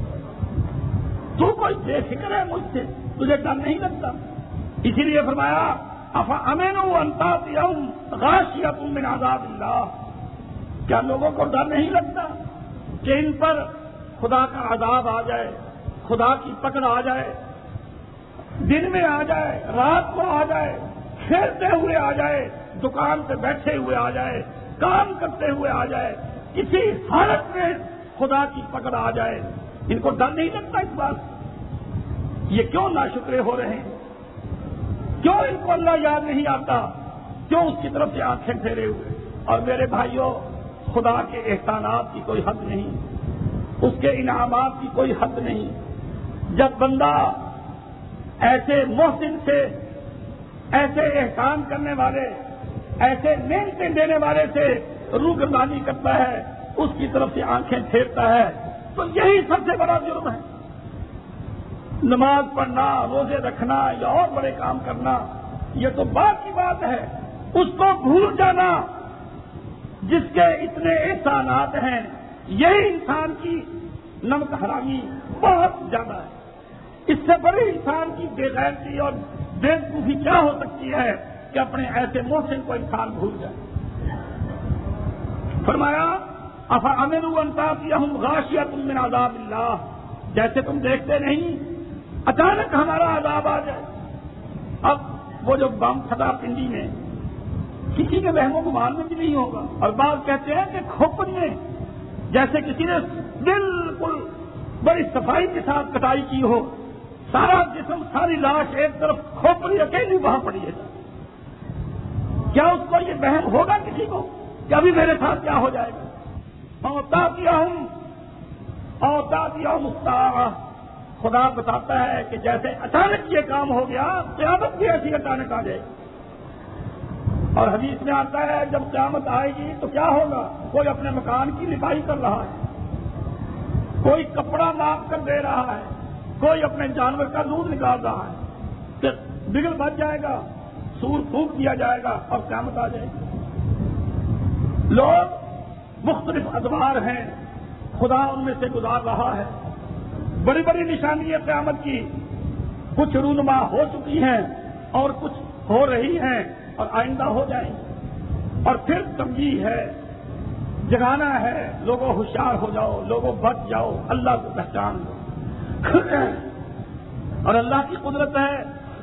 تو کوئی بے فکر ہے مجھ سے تجھے ڈر نہیں لگتا اسی لیے فرمایا افامنوا ان تاتیہم غاشیۃ من عذاب اللہ کیا لوگوں کو ڈر نہیں لگتا کہ ان پر خدا کا عذاب آ جائے خدا کی پکڑ آ جائے دن میں آ جائے رات کو آ جائے کھیلتے ہوئے آ جائے دکان پہ بیٹھے ہوئے آ جائے کام کرتے ہوئے آ جائے کسی حالت میں خدا کی پکڑ آ جائے ان کو ڈر نہیں لگتا اس بات یہ کیوں ناشکرے ہو رہے ہیں کیوں ان کو اللہ یاد نہیں آتا کیوں اس کی طرف سے آنکھیں پھیرے ہوئے اور میرے بھائیوں خدا کے احسانات کی کوئی حد نہیں اس کے انعامات کی کوئی حد نہیں جب بندہ ایسے محسن سے ایسے احسان کرنے والے ایسے نعمتیں دینے والے سے روگردانی کرتا ہے اس کی طرف سے آنکھیں پھیرتا ہے تو یہی سب سے بڑا جرم ہے نماز پڑھنا روزے رکھنا یا اور بڑے کام کرنا یہ تو بات کی بات ہے اس کو بھول جانا جس کے اتنے احسانات ہیں یہی انسان کی نمک حرامی بہت زیادہ ہے اس سے بڑی انسان کی بے غیرتی اور بے وقوفی کیا ہو سکتی ہے کہ اپنے ایسے محسن کو انسان بھول جائے فرمایا افامنوا ان تاتیہم غاشیۃ من عذاب اللہ جیسے تم دیکھتے نہیں اچانک ہمارا عذاب آ جائے اب وہ جو بم پھٹا پنڈی میں کسی کے وہم و گمان میں بھی نہیں ہوگا اور بعض کہتے ہیں کہ کھوپڑی میں جیسے کسی نے بالکل بڑی صفائی کے ساتھ کٹائی کی ہو سارا جسم ساری لاش ایک طرف کھوپڑی اکیلی وہاں پڑی ہے کیا اس کو یہ وہم ہوگا کسی کو کہ ابھی میرے ساتھ کیا ہو جائے گا اوتاتیہم اوتاتیہم الساعۃ خدا بتاتا ہے کہ جیسے اچانک یہ کام ہو گیا قیامت بھی ایسی اچانک آ جائے اور حدیث میں آتا ہے جب قیامت آئے گی تو کیا ہوگا کوئی اپنے مکان کی لپائی کر رہا ہے کوئی کپڑا ناپ کر دے رہا ہے کوئی اپنے جانور کا دودھ نکال رہا ہے کہ بگل بچ جائے گا سور پھونک دیا جائے گا اور قیامت آ جائے گی لوگ مختلف ادوار ہیں خدا ان میں سے گزار رہا ہے بڑی بڑی نشانی ہے قیامت کی کچھ رونما ہو چکی ہیں اور کچھ ہو رہی ہیں اور آئندہ ہو جائیں اور پھر تنبیہ ہے جگانا ہے لوگوں ہوشیار ہو جاؤ لوگوں بچ جاؤ اللہ کو پہچان لو اور اللہ کی قدرت ہے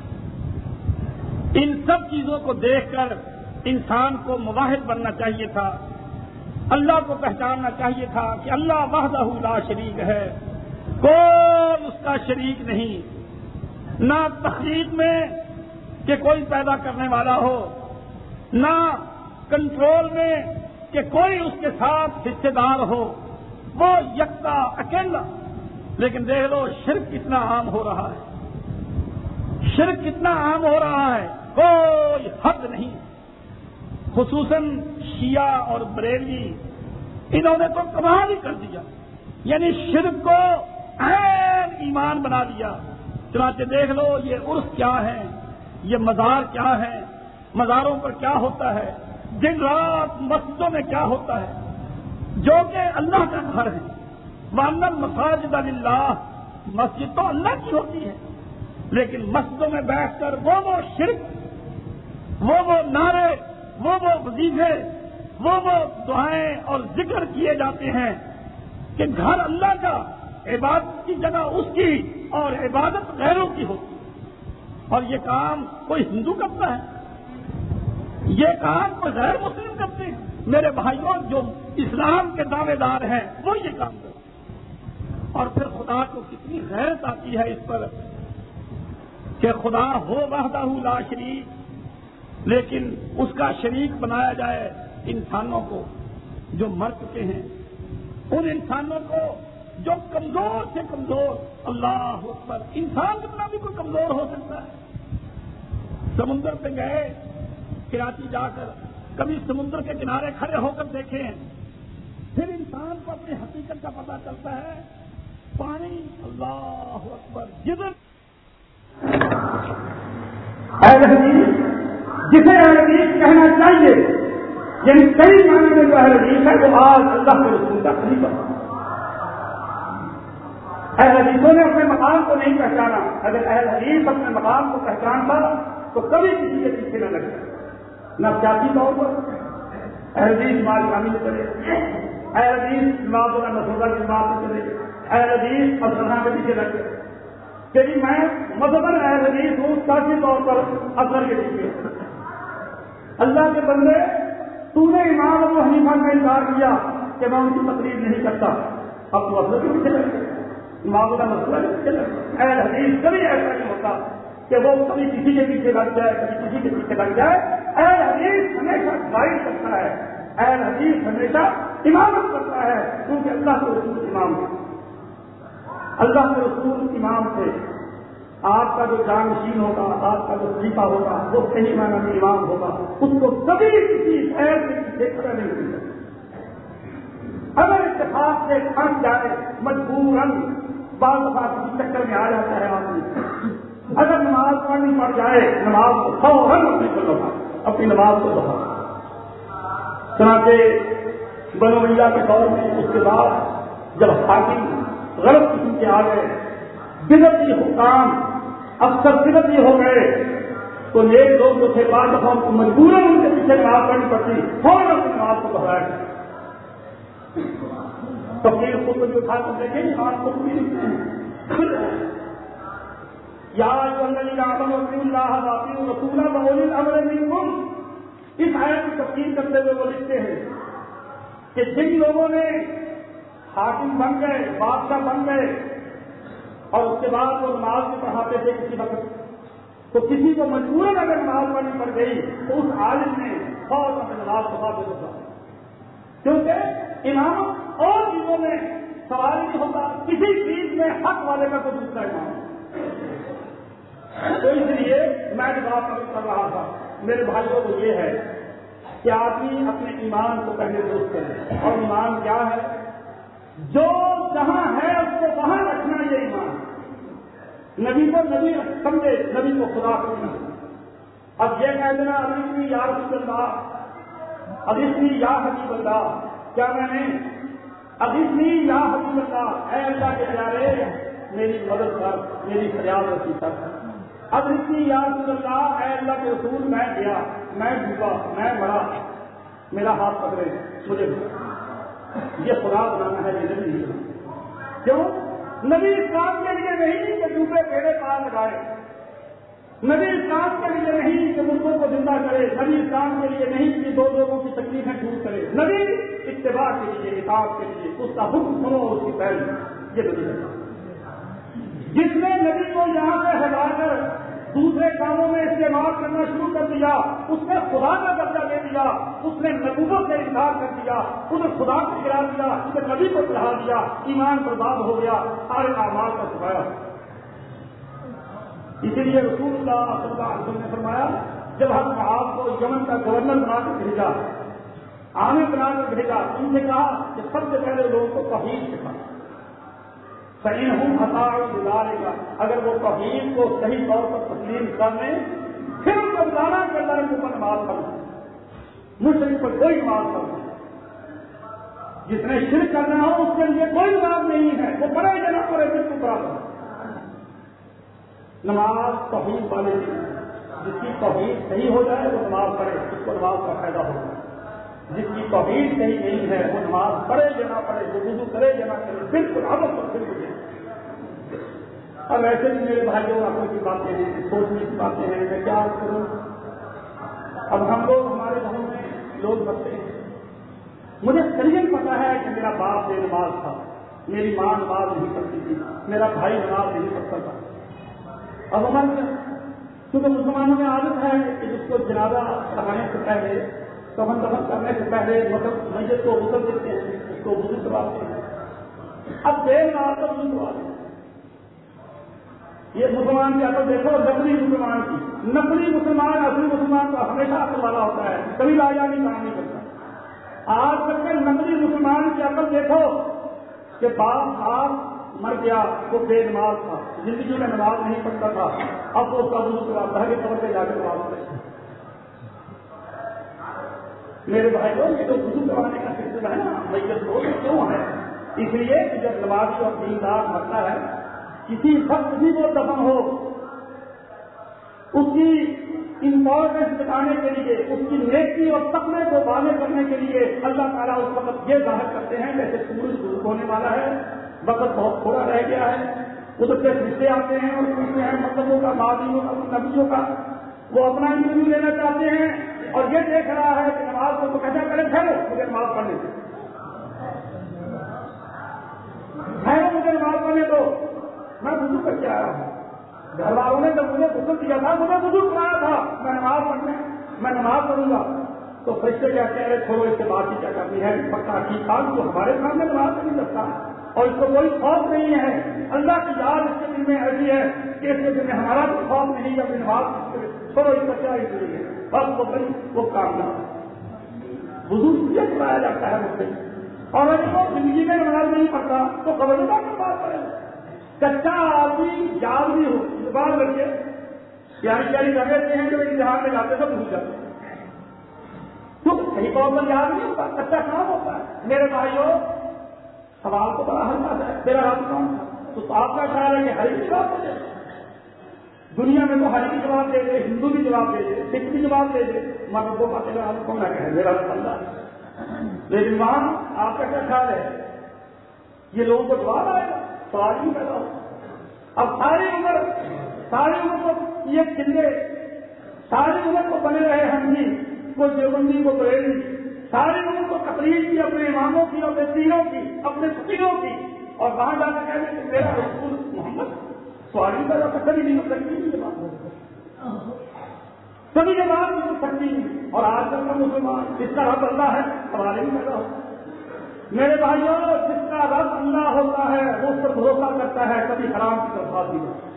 ان سب چیزوں کو دیکھ کر انسان کو مواحد بننا چاہیے تھا اللہ کو پہچاننا چاہیے تھا کہ اللہ وحدہ لا شریک ہے کوئی اس کا شریک نہیں نہ تخلیق میں کہ کوئی پیدا کرنے والا ہو نہ کنٹرول میں کہ کوئی اس کے ساتھ حصے دار ہو وہ یکتا اکیلا لیکن دیکھ لو شرک کتنا عام ہو رہا ہے شرک کتنا عام ہو رہا ہے کوئی حد نہیں خصوصاً شیعہ اور بریلوی انہوں نے تو کمال ہی کر دیا یعنی شرک کو عین ایمان بنا دیا چنانچہ دیکھ لو یہ عرس کیا ہے یہ مزار کیا ہے مزاروں پر کیا ہوتا ہے دن رات مسجدوں میں کیا ہوتا ہے جو کہ اللہ کا گھر ہے وَأَنَّ الْمَسَاجِدَ لِلَّهِ مسجد تو اللہ کی ہوتی ہے لیکن مسجدوں میں بیٹھ کر وہ وہ شرک وہ وہ نعرے وہ وہ وظیفے وہ وہ دعائیں اور ذکر کیے جاتے ہیں کہ گھر اللہ کا عبادت کی جگہ اس کی اور عبادت غیروں کی ہوتی ہے اور یہ کام کوئی ہندو کرتا ہے یہ کام کوئی غیر مسلم کرتے ہیں میرے بھائیوں جو اسلام کے دعوے دار ہیں وہ یہ کام کرتے ہیں اور پھر خدا کو کتنی غیرت آتی ہے اس پر کہ خدا ہو وحدہ لا شریک لیکن اس کا شریک بنایا جائے انسانوں کو جو مر چکے ہیں ان انسانوں کو جو کمزور سے کمزور، اللہ اکبر، انسان کتنا بھی کوئی کمزور ہو سکتا ہے. سمندر پہ گئے کراچی جا کر، کبھی سمندر کے کنارے کھڑے ہو کر دیکھیں، پھر انسان کو اپنی حقیقت کا پتہ چلتا ہے. پانی، اللہ اکبر، جدھر اہل حدیث جسے اہل حدیث کہنا چاہیے، یعنی کئی معنی میں جو اہل حدیث ہے وہ آج اللہ کے رسول کا خلیفہ. اہل حدیثوں نے اپنے مقام کو نہیں پہچانا. اگر اہل حدیث اپنے مقام کو پہچانتا تو کبھی کسی کے پیچھے نہ لگتا، نہ سیاسی طور پر. اہل حدیث جماعت اسلامی میں چلے، اہل حدیث جماعت اللہ مسعودہ کی جماعت میں چلے، اہل حدیث افسران کے پیچھے لگ گئے کہ میں مذہباً اہل حدیث ہوں، سیاسی طور پر افسر کے پیچھے. اللہ کے بندے، تو نے امام ابو حنیفہ کا انکار کیا کہ میں ان کی تقریر نہیں کرتا، اب تو افسر کے پیچھے لگ گئے، امام کا مسئلہ کے پیچھے لگ گئے. اہل حدیث کبھی ایسا نہیں ہوتا کہ وہ کبھی کسی کے پیچھے لگ جائے، کبھی کسی کے پیچھے لگ جائے. اہل حدیث ہمیشہ گائیڈ کرتا ہے، اہل حدیث ہمیشہ امامت کرتا ہے، کیونکہ اللہ کے رسول امام ہے. اللہ کے رسول امام تھے. آپ کا جو جانشین ہوگا، آپ کا جو خلیفہ ہوگا، وہ صحیح معنی میں امام ہوگا، اس کو کبھی کسی خیر کے پیچھے کھڑا نہیں ہوگا. اگر اتفاق سے پھنس جائے مجبوراً، بعض دفعہ کسی چکر میں آ جاتا ہے آدمی، اگر نماز پڑھنی پڑ جائے نماز کو فوراً اپنی کو دہرا، اپنی نماز کو دہرا. چنانچہ بنو امیہ کے دور میں اس کے بعد جب حاکم غلط قسم کے آ گئے، بدعتی حکام افسر بدعتی ہو گئے، تو نیک لوگ جو تھے بعض دفعہ کو مجبوراً ان کے پیچھے نماز پڑھنی پڑتی، فوراً اپنی نماز کو دہرایا. تفسیر کو جو اٹھا کر دیکھیں نماز کو بھی لکھتے ہیں، یا ایھا الذین آمنوا اطیعوا اللہ واطیعوا الرسول واولی الامر منکم. اس آیت کی تفسیر کرتے ہوئے وہ لکھتے ہیں کہ جن لوگوں نے حاکم بن گئے، بادشاہ بن گئے، اور اس کے بعد وہ نماز بھی پڑھاتے تھے کسی وقت، تو کسی کو مجبوراً اگر نماز پڑھنی پڑ گئی تو اس عالم نے فوراً اپنی نماز کو واپس رکھا، کیونکہ امام اور چیزوں میں سوال نہیں ہوتا، کسی چیز میں حق والے کا کوئی دوسرا امام. تو اس لیے میں جو بات کر رہا تھا میرے بھائیوں کو یہ ہے کہ آدمی اپنے ایمان کو پہلے درست کرے. اور ایمان کیا ہے؟ جو جہاں ہے اس کو وہاں رکھنا، یہ ایمان. نبی کو نبی سمجھے، نبی کو خدا سمجھنا. اب یہ کہہ دینا ابھی بھی یا رسول اللہ، ابھی بھی یا حبیب اللہ، کیا میں نے ابھی بھی یا حبیب اللہ، اے اللہ کے پیارے میری مدد کر، میری فریاد رسی کر. اب اتنی یا رسول اللہ، اے اللہ کے رسول میں گیا، میں ڈوبا، میں مرا، میرا ہاتھ پکڑے مجھے. یہ خدا بنانا ہے، یہ نبی نہیں بنانا. کیوں؟ نبی اس کام کے لیے نہیں کہ ڈوبے پیڑے پار لگائے، نبی اس کام کے لیے نہیں کہ مردوں کو زندہ کرے، نبی اس کام کے لیے نہیں کہ دو لوگوں کی تکلیفیں دور کرے. نبی اتباع کے لیے، اطاعت کے لیے، اس کا حکم سنو اور اس کی پیروی. یہ نبی ہے. جس نے نبی کو یہاں سے ہٹا کر دوسرے کاموں میں استعمال کرنا شروع کر دیا، اس نے خدا کا درجہ دے دیا، اس نے نبوت سے انکار کر دیا، اس نے خدا کو گرا دیا، اس نے نبی کو چڑھا دیا، ایمان برباد ہو گیا، سارے اعمال کا چھپایا. اسی لیے رسول اللہ صلی اللہ علیہ وسلم نے فرمایا، جب ہم آپ کو یمن کا گورنر بنا کر بھیجا، عامر بنا کر بھیجا، ان سے کہا کہ سب سے پہلے لوگوں کو توحید سکھا. صحیح ہوں ہتاڑ گزارے گا، اگر وہ توحید کو صحیح طور پر تسلیم کر لیں، پھر ان کو بتانا کہ اللہ نے اوپر نماز پڑھنا، مشرک پر کوئی نماز پڑھنا. جس نے شرک کرنا ہو اس کے لیے کوئی نماز نہیں ہے، وہ پڑھے یا نہ پڑھے پھر تو برابر. نماز توحید والے کی، جس کی توحید صحیح ہو جائے وہ نماز پڑھے، اس کو نماز کا فائدہ ہوگا. جس کی توحید صحیح نہیں ہے وہ نماز پڑھے یا نہ پڑھے، وہ وضو کرے یا نہ کرے، بالکل عمل پر بالکل نہیں. اب ایسے بھی میرے بھائیوں آنکھوں کی باتیں ہیں، سوچنے کی باتیں ہیں، میں کیا کروں. اب ہم لوگ ہمارے گھروں میں لوگ بچتے ہیں، مجھے صحیح پتا ہے کہ میرا باپ بے نماز تھا، میری ماں نماز نہیں پڑھتی تھی، میرا بھائی نماز نہیں پڑھتا تھا. اب ہمارے کیونکہ مسلمانوں میں عادت ہے کہ جس کو جنازہ پڑھانے سے پہلے، دفن دفن کرنے سے پہلے مطلب میت کو غسل دیتے ہیں، اس کو وضو کرواتے ہیں. اب بے نماز کا وضو کروا دیں. یہ مسلمان کی عقل دیکھو, نقلی مسلمان کی. نقلی مسلمان اصلی مسلمان کا ہمیشہ عقل والا ہوتا ہے, کبھی لاجانی کام نہیں کرتا. آج تک کے نقلی مسلمان کی عقل دیکھو کہ باپ آپ مر گیا, وہ بے نماز تھا, زندگی میں نماز نہیں پڑھتا تھا, اب وہ اس کا وضو کراتا ہے کہ طور پہ جا کے نماز پڑھے. میرے بھائی لوگ یہ تو وضو کروانے کا سلسلہ ہے نا, میت کو کیوں ہے؟ اس لیے کہ جب نمازی اور دیندار مرتا ہے, کسی وقت بھی وہ دفن ہو, اس کی امپورٹنس بتانے کے لیے, اس کی نیکی اور تقوی کو واضح کرنے کے لیے اللہ تعالیٰ اس وقت یہ ظاہر کرتے ہیں جیسے سورج غروب ہونے والا ہے, وقت بہت تھوڑا رہ گیا ہے. ادھر سے رشتے آتے ہیں اور پوچھتے ہیں مطلبوں کا, ماضیوں کا, نبیوں کا, وہ اپنا انٹرویو لینا چاہتے ہیں اور یہ دیکھ رہا ہے کہ نماز کو کیسا کرے ٹھہرو مجھے نماز پڑھنے دو, ٹھہرو مجھے نماز پڑھنے دو, میں وضو کر کے آیا ہوں. گھر والوں نے جب مجھے غسل دیا تھا, مجھے وضو کرایا تھا, میں نماز پڑھنے میں نماز پڑھوں گا. تو فرشتے کہتے ہیں چھوڑو اس سے بات ہی کیا کرنی ہے, پکا ٹھیک ٹھاک جو ہمارے سامنے نماز نہیں کرتا اور اس کو کوئی خوف نہیں ہے. اللہ کی یاد اس کے دل میں ایسی ہے کہ اس کے دل میں ہمارا کوئی خوف نہیں ہے, اپنی نماز چھوڑو اس کا کیا اس لیے بس وہ بھائی وہ کام نہ وضو یہ کرایا جاتا ہے مجھ سے. اور اگر وہ زندگی میں نماز نہیں پڑھتا تو خبر نہیں کی بات کرے. کچا آدمی یاد بھی ہو, اس بات کر کے پیاری پیاری کر لیتے ہیں جو امتحان میں جاتے سب بھول جاتے ہیں, تو صحیح طور پر یاد نہیں ہوتا, کچا کام ہوتا ہے. میرے بھائیوں سوال تو بڑا ہلکا ہے, میرا رات کون تھا, تو آپ کا خیال ہے کہ ہری بھی جواب دے دے. دنیا میں تو ہری بھی جواب دے دے, ہندو بھی جواب دے دے, سکھ بھی جواب دے دے, مگر وہ باتیں آپ کو نہ کہے میرا بندہ. لیکن وہاں آپ کا کیا خیال ہے, یہ لوگوں کو جواب آئے گا, سوال ہی پیدا ہو. اب ساری عمر ساری عمر کو یہ چلے, ساری عمر کو بنے رہے ہم بھی, کوئی دیوبندی کو بریلی, ساری عمر کو تقریر کی اپنے اماموں کی, اپنے پیروں کی, اپنے فقیروں کی, اور وہاں جا کر کہتے ہیں کہ میرا رسول محمد سوال ہی پیدا کبھی نہیں ہو سکتی یہ بات, کبھی یہ بات نہیں ہو سکتی. اور آج کل کا مسلمان جس کا رب اللہ ہے سوال ہی پیدا ہوتا. میرے بھائیوں جس کا رب اللہ ہوتا ہے وہ اس پر بھروسہ کرتا ہے, کبھی حرام کی طرف بات نہیں ہوتا.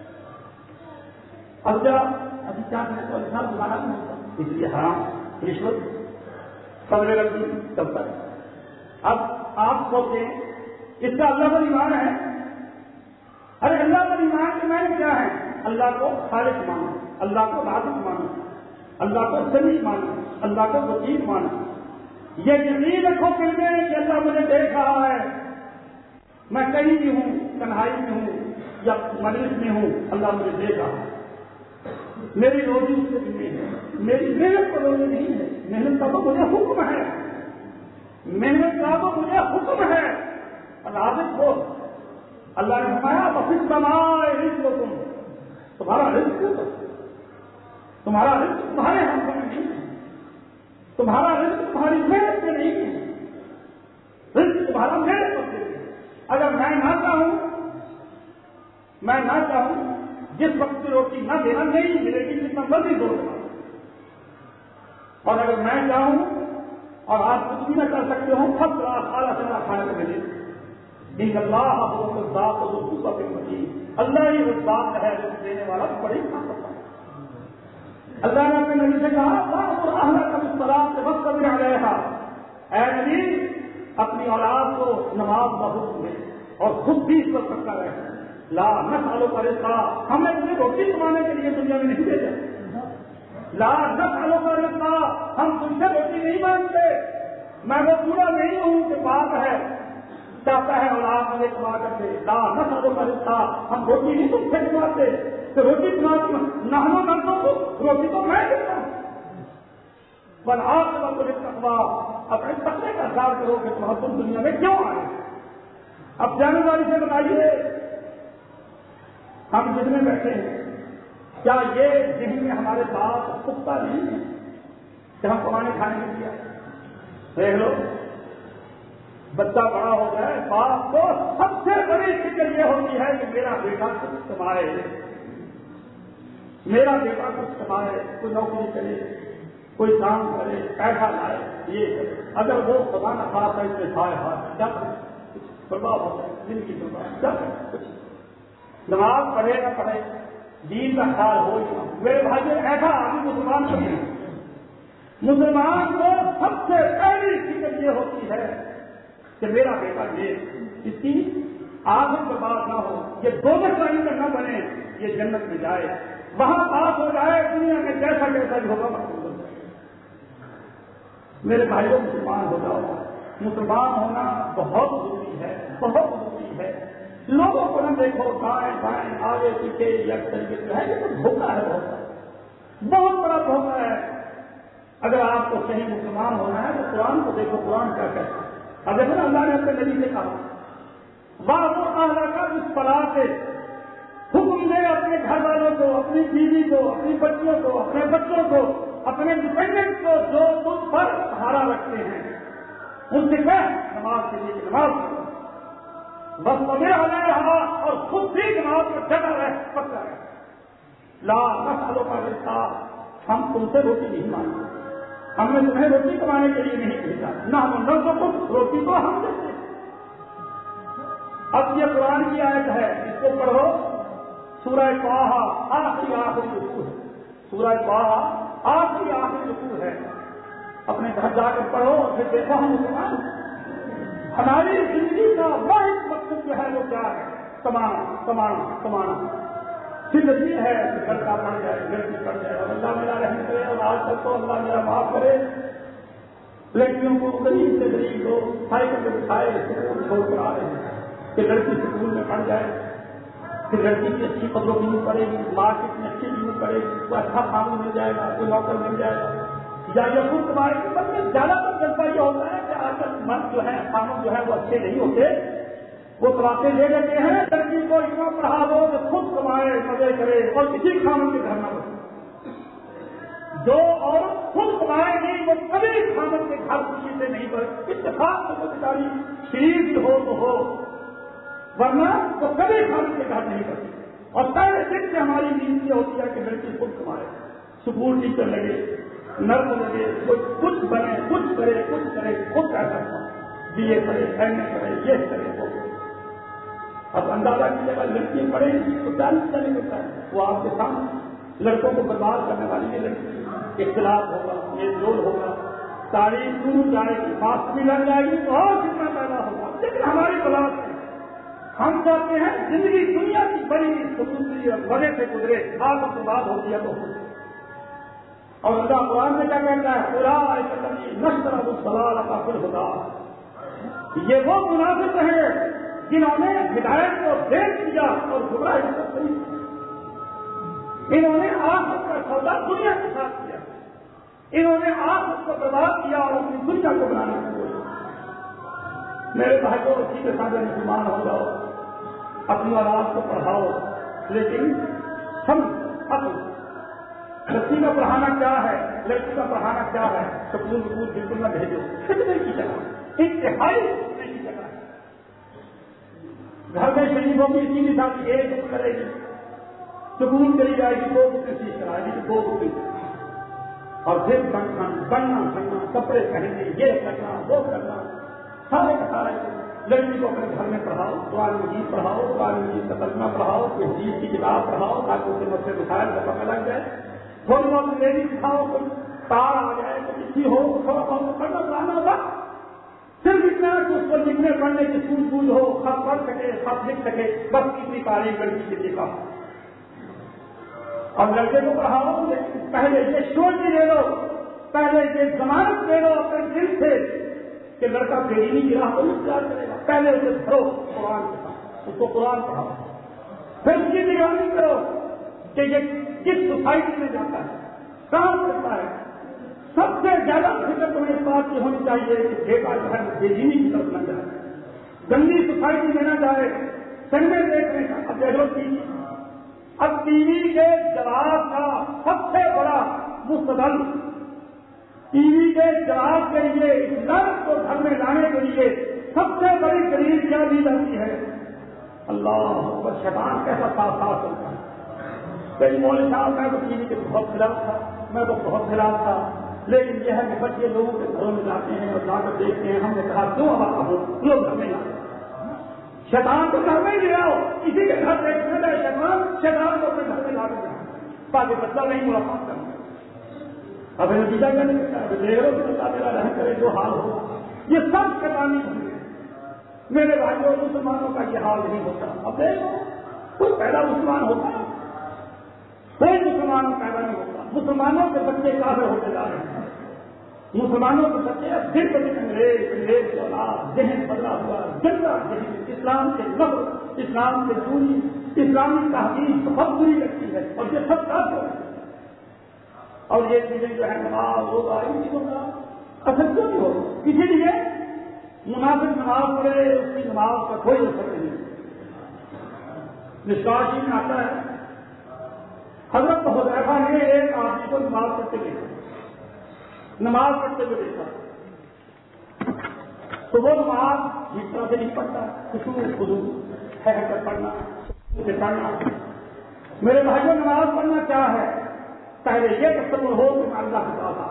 اب جب ابھی کیا کریں تو انسان دوبارہ نہیں ہوتا, اس لیے حرام رشوت قبل رکھتی چلتا ہے. اب آپ سوچیں اس کا اللہ پر ایمان ہے, ارے اللہ پر ایمان کے معنی کیا ہے؟ اللہ کو خالق مانو, اللہ کو رازق مانو, اللہ کو سمیع مانو, اللہ کو وکیل مانو. یہ یقین رکھو کہ اللہ مجھے دیکھ رہا ہے, میں کہیں بھی ہوں, تنہائی میں ہوں یا مجلس میں ہوں, اللہ مجھے دیکھ رہا ہے. میری روزی اس سے نہیں ہے, میری محنت کو روزی نہیں ہے, محنت کا تو مجھے حکم ہے, محنت کا تو مجھے حکم ہے. اللہ کو اللہ نے فرمایا بفس بنائے رزق کو, تم تمہارا رزق تمہارا رزق تمہارے ہاتھوں میں نہیں ہے, تمہارا رزق تمہاری محنت سے نہیں ہے, رزق تمہارا محنت سے ہے. اگر میں نہ چاہوں میں نہ چاہوں جس وقت کی روٹی نہ دینا نہیں ملے گی, جتنا مرضی دو دینا. اور اگر میں چاہوں اور آپ کچھ بھی نہ کر سکتے ہو, سب اعلیٰ سے کھانے کو ملے. ان اللہ ذات و اللہ ہی اس بات ہے جو دینے والا بڑی کام کرتا ہے. اللہ نے اپنے نبی سے کہا سے وقت بھی آ گیا تھا, اے نبی اپنی اولاد کو نماز کا حکم دے اور خود بھی اس پر کرتا رہے. لا نہ سالوں کا رشتہ ہم نے تمہیں روٹی کمانے کے لیے دنیا میں نہیں بھیجا, لا نہ سالوں کا رشتہ ہم تم سے روٹی نہیں مانگتے, میں وہ پورا نہیں ہوں کہ بات ہے چاہتا ہے اولاد مجھے کما کر دے. لا نہ سالوں کا رشتہ ہم روٹی نہیں تم سے کماتے, تو روٹی کماتی نہ ہم کرتا ہوں, روٹی تو میں دیتا ہوں. بل آپ کے وقت تقوا اپنے تقوی کا خیال کرو کہ تم دنیا میں کیوں آئے. اب جانے والی سے بتائیے ہم جتنے بیٹھے ہیں کیا یہ ذہن میں ہمارے پاس پختہ نہیں ہے کہ ہم کمانے کھانے کے لیے دیکھ لو بچہ بڑا ہو جائے, باپ کو سب سے بڑی فکر یہ ہوتی ہے کہ میرا بیٹا کچھ کمائے, میرا بیٹا کچھ کمائے, کوئی نوکری کرے, کوئی کام کرے, پیسہ لائے. یہ اگر وہ خدا نہ خاص ہے اس میں کھائے ہاتھ کیا کرے, برباد ہو جائے زندگی برباد کیا کرے کچھ نماز پڑھے نہ پڑھے دین کا خیال ہو ہی نہ. میرے بھائی ایسا آدمی مسلمان کو نہیں. مسلمان کو سب سے پہلی فکر یہ ہوتی ہے کہ میرا بیٹا یہ اس کی آخر برباد نہ ہو, یہ دوزخ کا ایندھن نہ بنے, یہ جنت میں جائے, وہاں پاس ہو جائے, دنیا میں جیسا جیسا بھی ہوگا مقبول ہو جائے. میرے بھائیوں مسلمان ہو جاؤ. مسلمان ہونا بہت ضروری ہے, بہت ضروری ہے. لوگوں کو نہ دیکھو دائیں بائیں آگے پیچھے یک طریقے سے ہے, یہ تو دھوکہ ہے, بہت بہت بڑا دھوکہ ہے. اگر آپ کو صحیح مسلمان ہونا ہے تو قرآن کو دیکھو, قرآن کیا کہتا ہے. اگر اللہ نے اپنے نبی سے کہا واہ اعلیٰ کا اس پلا سے حکم دے اپنے گھر والوں کو, اپنی بیوی کو, اپنی بچیوں کو, اپنے بچوں کو, اپنے ڈپینڈنٹ کو جو تم پر سہارا رکھتے ہیں ان سے کہ نماز کے لیے نماز کرو, بس مجھے آنے رہا اور خود بھی نماز پر جگہ رہے, پکا رہے. لا مسالوں کا رشتہ, ہم تم سے روٹی نہیں مانگتے, ہم نے تمہیں روٹی کمانے کے لیے نہیں بھیجا, نہ ہم نہ تو کچھ روٹی تو ہم دیتے. اب یہ قرآن کی آیت ہے, اس کو پڑھو. سورہ طٰہٰ آخری آخری رکوع ہے, سورہ طٰہٰ آخری آخری رکوع ہے. اپنے گھر جا کر پڑھو اور پھر دیکھو ہم مسلمان. ہماری زندگی کا واحد مقصد جو ہے وہ کیا ہے؟ کمانا کمانا کمانا. صرف یہ ہے کہ گھر کا پڑ جائے, گھر کی پڑ جائے, اور اللہ میرا رحم کرے. اور آج تک تو اللہ میرا معاف کرے, لڑکیوں کو غریب سے غریب کو سائیکل میں بٹھائے اسکول چھوڑ کر آ رہے ہیں کہ لڑکی اسکول میں پڑھ جائے, پھر لڑکی کی اچھی قدر و قیمت پڑے گی, مارکیٹ میں اچھی قیمت پڑے گی, کوئی اچھا قانون مل جائے گا, کوئی نوکر مل جائے گا, یا یہ خود تمہارے اوپر میں زیادہ تر جذبہ یہ ہوتا ہے کہ آج کل مرد جو ہے قانون جو ہے وہ اچھے نہیں ہوتے, وہ طلاقیں لے لیتے ہیں. لڑکی کو اتنا پڑھا دو کہ خود کمائے, مزے کرے اور کسی قانون کے گھر نہ بچے. جو عورت خود کمائے گی وہ کبھی قانون کے گھر خوشی سے نہیں بڑھے. اتفاق سے بیچاری شریف ہو تو ہو, ورنہ وہ کبھی قانون کے گھر نہیں بڑھتی. اور پہلے دن سے ہماری نیند یہ ہوتی ہے کہ لڑکی خود کمائے, اسکول ٹیچر لگے, نرس لگے, کچھ بنے, کچھ کرے, کچھ کرے, خود کیا کرتا, بی اے کرے, ایم اے کرے, یہ کرے, وہ کرے. اب اندازہ کیجیے گا لڑکی پڑھے تو کیا چلے ہوتا ہے, وہ آپ کے سامنے لڑکوں کو برباد کرنے والی یہ لڑکی. اختلاف ہوگا, یہ جوڑ ہوگا, تعلیم دور جائے گی, ماسک بھی لگ جائے گی, تو اور کتنا پیدا ہوگا. لیکن ہماری تلاش ہے, ہم چاہتے ہیں زندگی دنیا کی بڑی خصوصی اور مزے سے گزرے, آج سے بات ہوتی ہے تو. اور اللہ قرآن میں کیا کہتا ہے, پورا نشر ابو سلال کا پھر ہوگا. یہ وہ منافق ہیں جنہوں نے ہدایت کو دیکھ دیا اور گمراہی کو صحیح کیا. انہوں نے آخرت کا سودا دنیا کے ساتھ کیا, انہوں نے آخرت کو برباد کیا اور اپنی دنیا کو بنانے کی کوشش. میرے بھائی کو اسی کے ساتھ مسلمان ہو جاؤ, اپنی اولاد کو پڑھاؤ, لیکن ہم اپنی لڑکی کا پڑھانا کیا ہے, لڑکی کا پڑھانا کیا ہے, سکول سکول بالکل نہ بھیجو. خطرے کی جگہ, انتہائی خطرے کی جگہ. گھر میں شریفوں کی اسی مثال کی ایک بک کرے گی, سکول چلی جائے گی, دو بکیں سیکھ کرائے گی, دو بکیں, اور پھر بننا بننا بننا کپڑے پہننے, یہ کرنا وہ کرنا, سارے کا سارے. لڑکی کو اپنے گھر میں پڑھاؤ, قرآن مجید پڑھاؤ, قرآن مجید کا ترجمہ پڑھاؤ, کوئی حدیث کی کتاب پڑھاؤ تاکہ اسے مسئلے مسائل کا پتہ لگ جائے. تھوڑی بہت لیڈی سکھاؤ, کوئی تار آ جائے, کوئی کسی ہو, تھوڑا بہت پڑھنا پڑھانا ہوگا. صرف اتنا کہ اس کو لکھنے پڑھنے کی سوجھ بوجھ ہو, خط پڑھ سکے, خط لکھ سکے, بس اتنی تعلیم لڑکی کی سکھا. اور لڑکے کو پڑھاؤ, لیکن پہلے یہ شورجی دے دو, پہلے یہ ضمانت دے دو اپنے دل سے کہ لڑکا بےدینی کی راہ کو اختیار کرے گا. پہلے اسے بھرو قرآن کے ساتھ, اس کو قرآن پڑھاؤ, پھر اس کی نگرانی کرو کہ یہ کس سوسائٹی میں جاتا ہے, کام کرتا ہے. سب سے زیادہ فکر تمہیں اس بات کی ہونی چاہیے کہ بیٹا جو ہے بےدینی کی طرف نہ جائے, گندی سوسائٹی میں نہ جائے, سنڈے دیکھنے کا. اب دیکھو ٹی وی, اب ٹی وی کے جواب کا سب سے بڑا مستدل, ٹی وی کے جواب کے لیے اسلام کو گھر میں لانے کے لیے سب سے بڑی دلیل کیا دی جاتی ہے, اللہ پر شیطان کیسا ساتھ ساتھ چلتا ہے. کئی مولوی صاحب میں تو ٹی وی کے بہت خلاف تھا, میں تو بہت خلاف تھا, لیکن یہ ہے کہ بچے لوگوں کے گھروں میں جاتے ہیں اور جا کر دیکھتے ہیں. ہم نے کہا کیوں ہمارا ہو لوگ گھر میں جاتے ہیں, شیطان کو گھر میں ہی لے آؤ، کسی کے گھر دیکھنے جائے شیطان شیطان کو اپنے گھر میں لا کر تاکہ بچہ نہیں ملاقات کرنا۔ اب نتیجہ کیا نکلتا ہے؟ دیکھ رہو کہ اللہ میرا رحم کرے جو حال ہو، یہ سب شیطانی ہوئی ہے۔ میرے بھائیوں مسلمانوں کا یہ حال نہیں ہوتا۔ اب دیکھو کوئی پیدا مسلمان ہوتا ہے؟ کوئی مسلمان پیدا نہیں ہوتا۔ مسلمانوں کے بچے کافر ہوتے جا رہے ہیں، مسلمانوں کے بچے پھر کبھی انگریز انگریز کے اولاد ذہن بدلا ہوا گندا ذہن، اسلام کے نفر، اسلام کے دوری، اسلامی تحقیق بہت بری لگتی ہے اور یہ سب کافر ہے۔ اور یہ چیزیں جو ہے نماز ہوگا ان چیزوں کا اثر کیوں نہیں ہوگا؟ اسی لیے منافق نماز پڑھے اس کی نماز کا کوئی اثر نہیں۔ نشکاشی میں آتا ہے حضرت حذیفہ نے ایک آدمی کو نماز پڑھتے دیکھا، نماز پڑھتے ہوئے دیکھا تو وہ نماز جس طرح سے نہیں پڑھتا، خشوع خضوع ٹھہر کر پڑھنا اسے پڑھنا۔ میرے بھائیوں نماز پڑھنا کیا ہے؟ پہلے یہ تصور ہو کہ میں اللہ کے پاس آ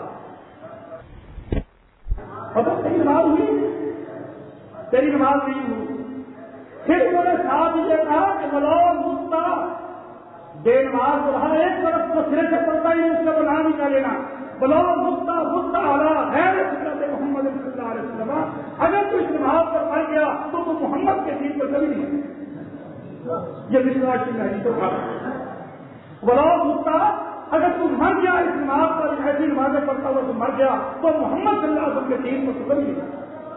پتہ تیری نماز ہوئی، تیری نماز نہیں ہوئی۔ پھر انہوں نے ساتھ یہ کہا کہ بلو مستا بے نماز کو ہر ایک طرف کو سرے سے پڑتا ہی اس کا بنا نہیں کر لینا، بلو مستا مستا اعلیٰ غیر فطرت محمد صلی اللہ علیہ وسلم، اگر تو اس نماز پر پڑ گیا تو تو محمد کے دین پر کبھی نہیں۔ یہ مشرا کی نہیں تو کھا بلو مستا اگر تم مر گیا اس نماز پر ایسی نمازیں پڑھتا ہوا تو مر گیا تو محمد صلی اللہ علیہ وسلم کے دین پر کبھی نہیں۔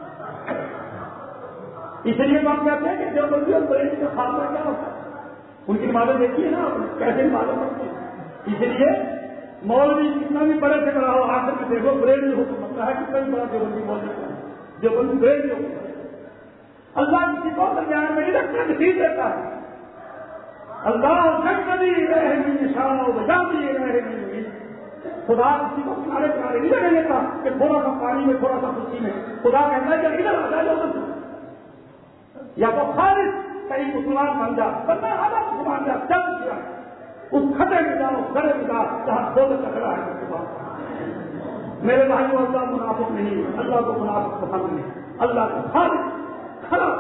اس لیے تو ہم کہتے ہیں کہ جو بندی اور بریلی کا خاتمہ کیا ہوتا ہے، ان کی نمازیں دیکھیے نا کیسے نمازیں پڑھتے ہیں۔ اس لیے مولوی کتنا بھی بڑے سے بڑا ہو آخر میں دیکھو بریلی ہو تو مطلب ہے کتنا بھی بڑا جو بندی مولوی کا جو بندی بریلی ہو، اللہ کسی کو درمیان میں نہیں رکھتا، نصیب دیتا ہے۔ اللہ جنگلی رہے نشان بجا دیے رہے نہیں، خدا کسی کو کنارے کنارے نہیں رہنے دیتا کہ تھوڑا سا پانی میں تھوڑا سا خوشی میں، خدا کہتا ہے کہ ادھر آ جائے لوگ یا تو خالص کئی مسلمان بن جا بندہ آدھا مسلمان جا چل گیا اس کھٹے میں جاؤ گڑے میں جا جہاں دو تکڑا ہے اس کے بعد۔ میرے بھائیوں اللہ منافق نہیں، اللہ کو منافق پسند نہیں، اللہ کو خالص کھڑا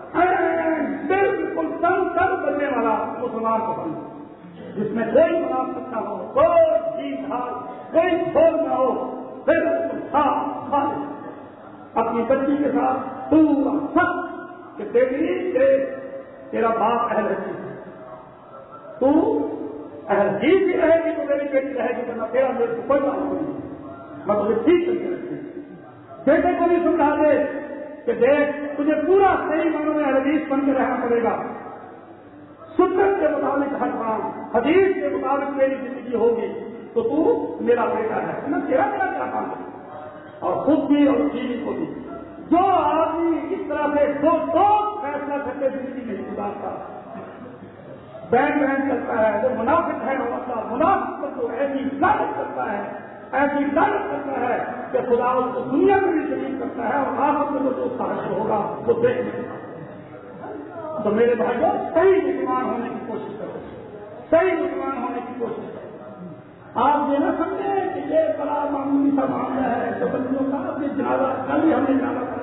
بالکل تن تن کرنے والا مسلمان پسند، جس میں کوئی منافق نہ ہو، کوئی جیت ہار، کوئی چھوڑ نہ ہو، بالکل صاف خالص اپنی بچی کے ساتھ پورا سخت کہ دیکھنی تیرا باپ اہل حدیث ہے، تو اہل حدیث بھی رہے گی تو میری بیٹی رہے گی، ورنہ تیرا میرے کو کوئی بات نہیں، میں تجھے ٹھیک کر کے رکھتی ہوں۔ بیٹے کو بھی سمجھا دے کہ دیکھ تجھے پورا صحیح معنوں میں اہل حدیث بن کے رہنا پڑے گا، سنت کے مطابق ہر کام، حدیث کے مطابق میری زندگی ہوگی تو تو میرا بیٹا ہے، میں تیرا میرا کیا کام ہے، اور خود بھی اور چیز کو بھی۔ جو آدمی اس طرح سے دو دو فیصلہ کر کے زندگی نہیں گزارتا، بینک بینک کرتا ہے، وہ منافق ہے، اور منافق پر تو ایسی لالچ کرتا ہے، ایسی لالچ کرتا ہے کہ خدا اس کو دنیا میں بھی شریک کرتا ہے اور آخرت میں جو اس کا حشر ہوگا وہ دیکھ نہیں سکتا۔ تو میرے بھائیوں صحیح مسلمان ہونے کی کوشش کرو، صحیح مسلمان ہونے کی کوشش کرو۔ آپ یہ نہ سمجھیں کہ یہ بڑا معمولی سا معاملہ ہے جو بندوں کا اپنی جنازہ کل ہی ہم نے جانا کرا۔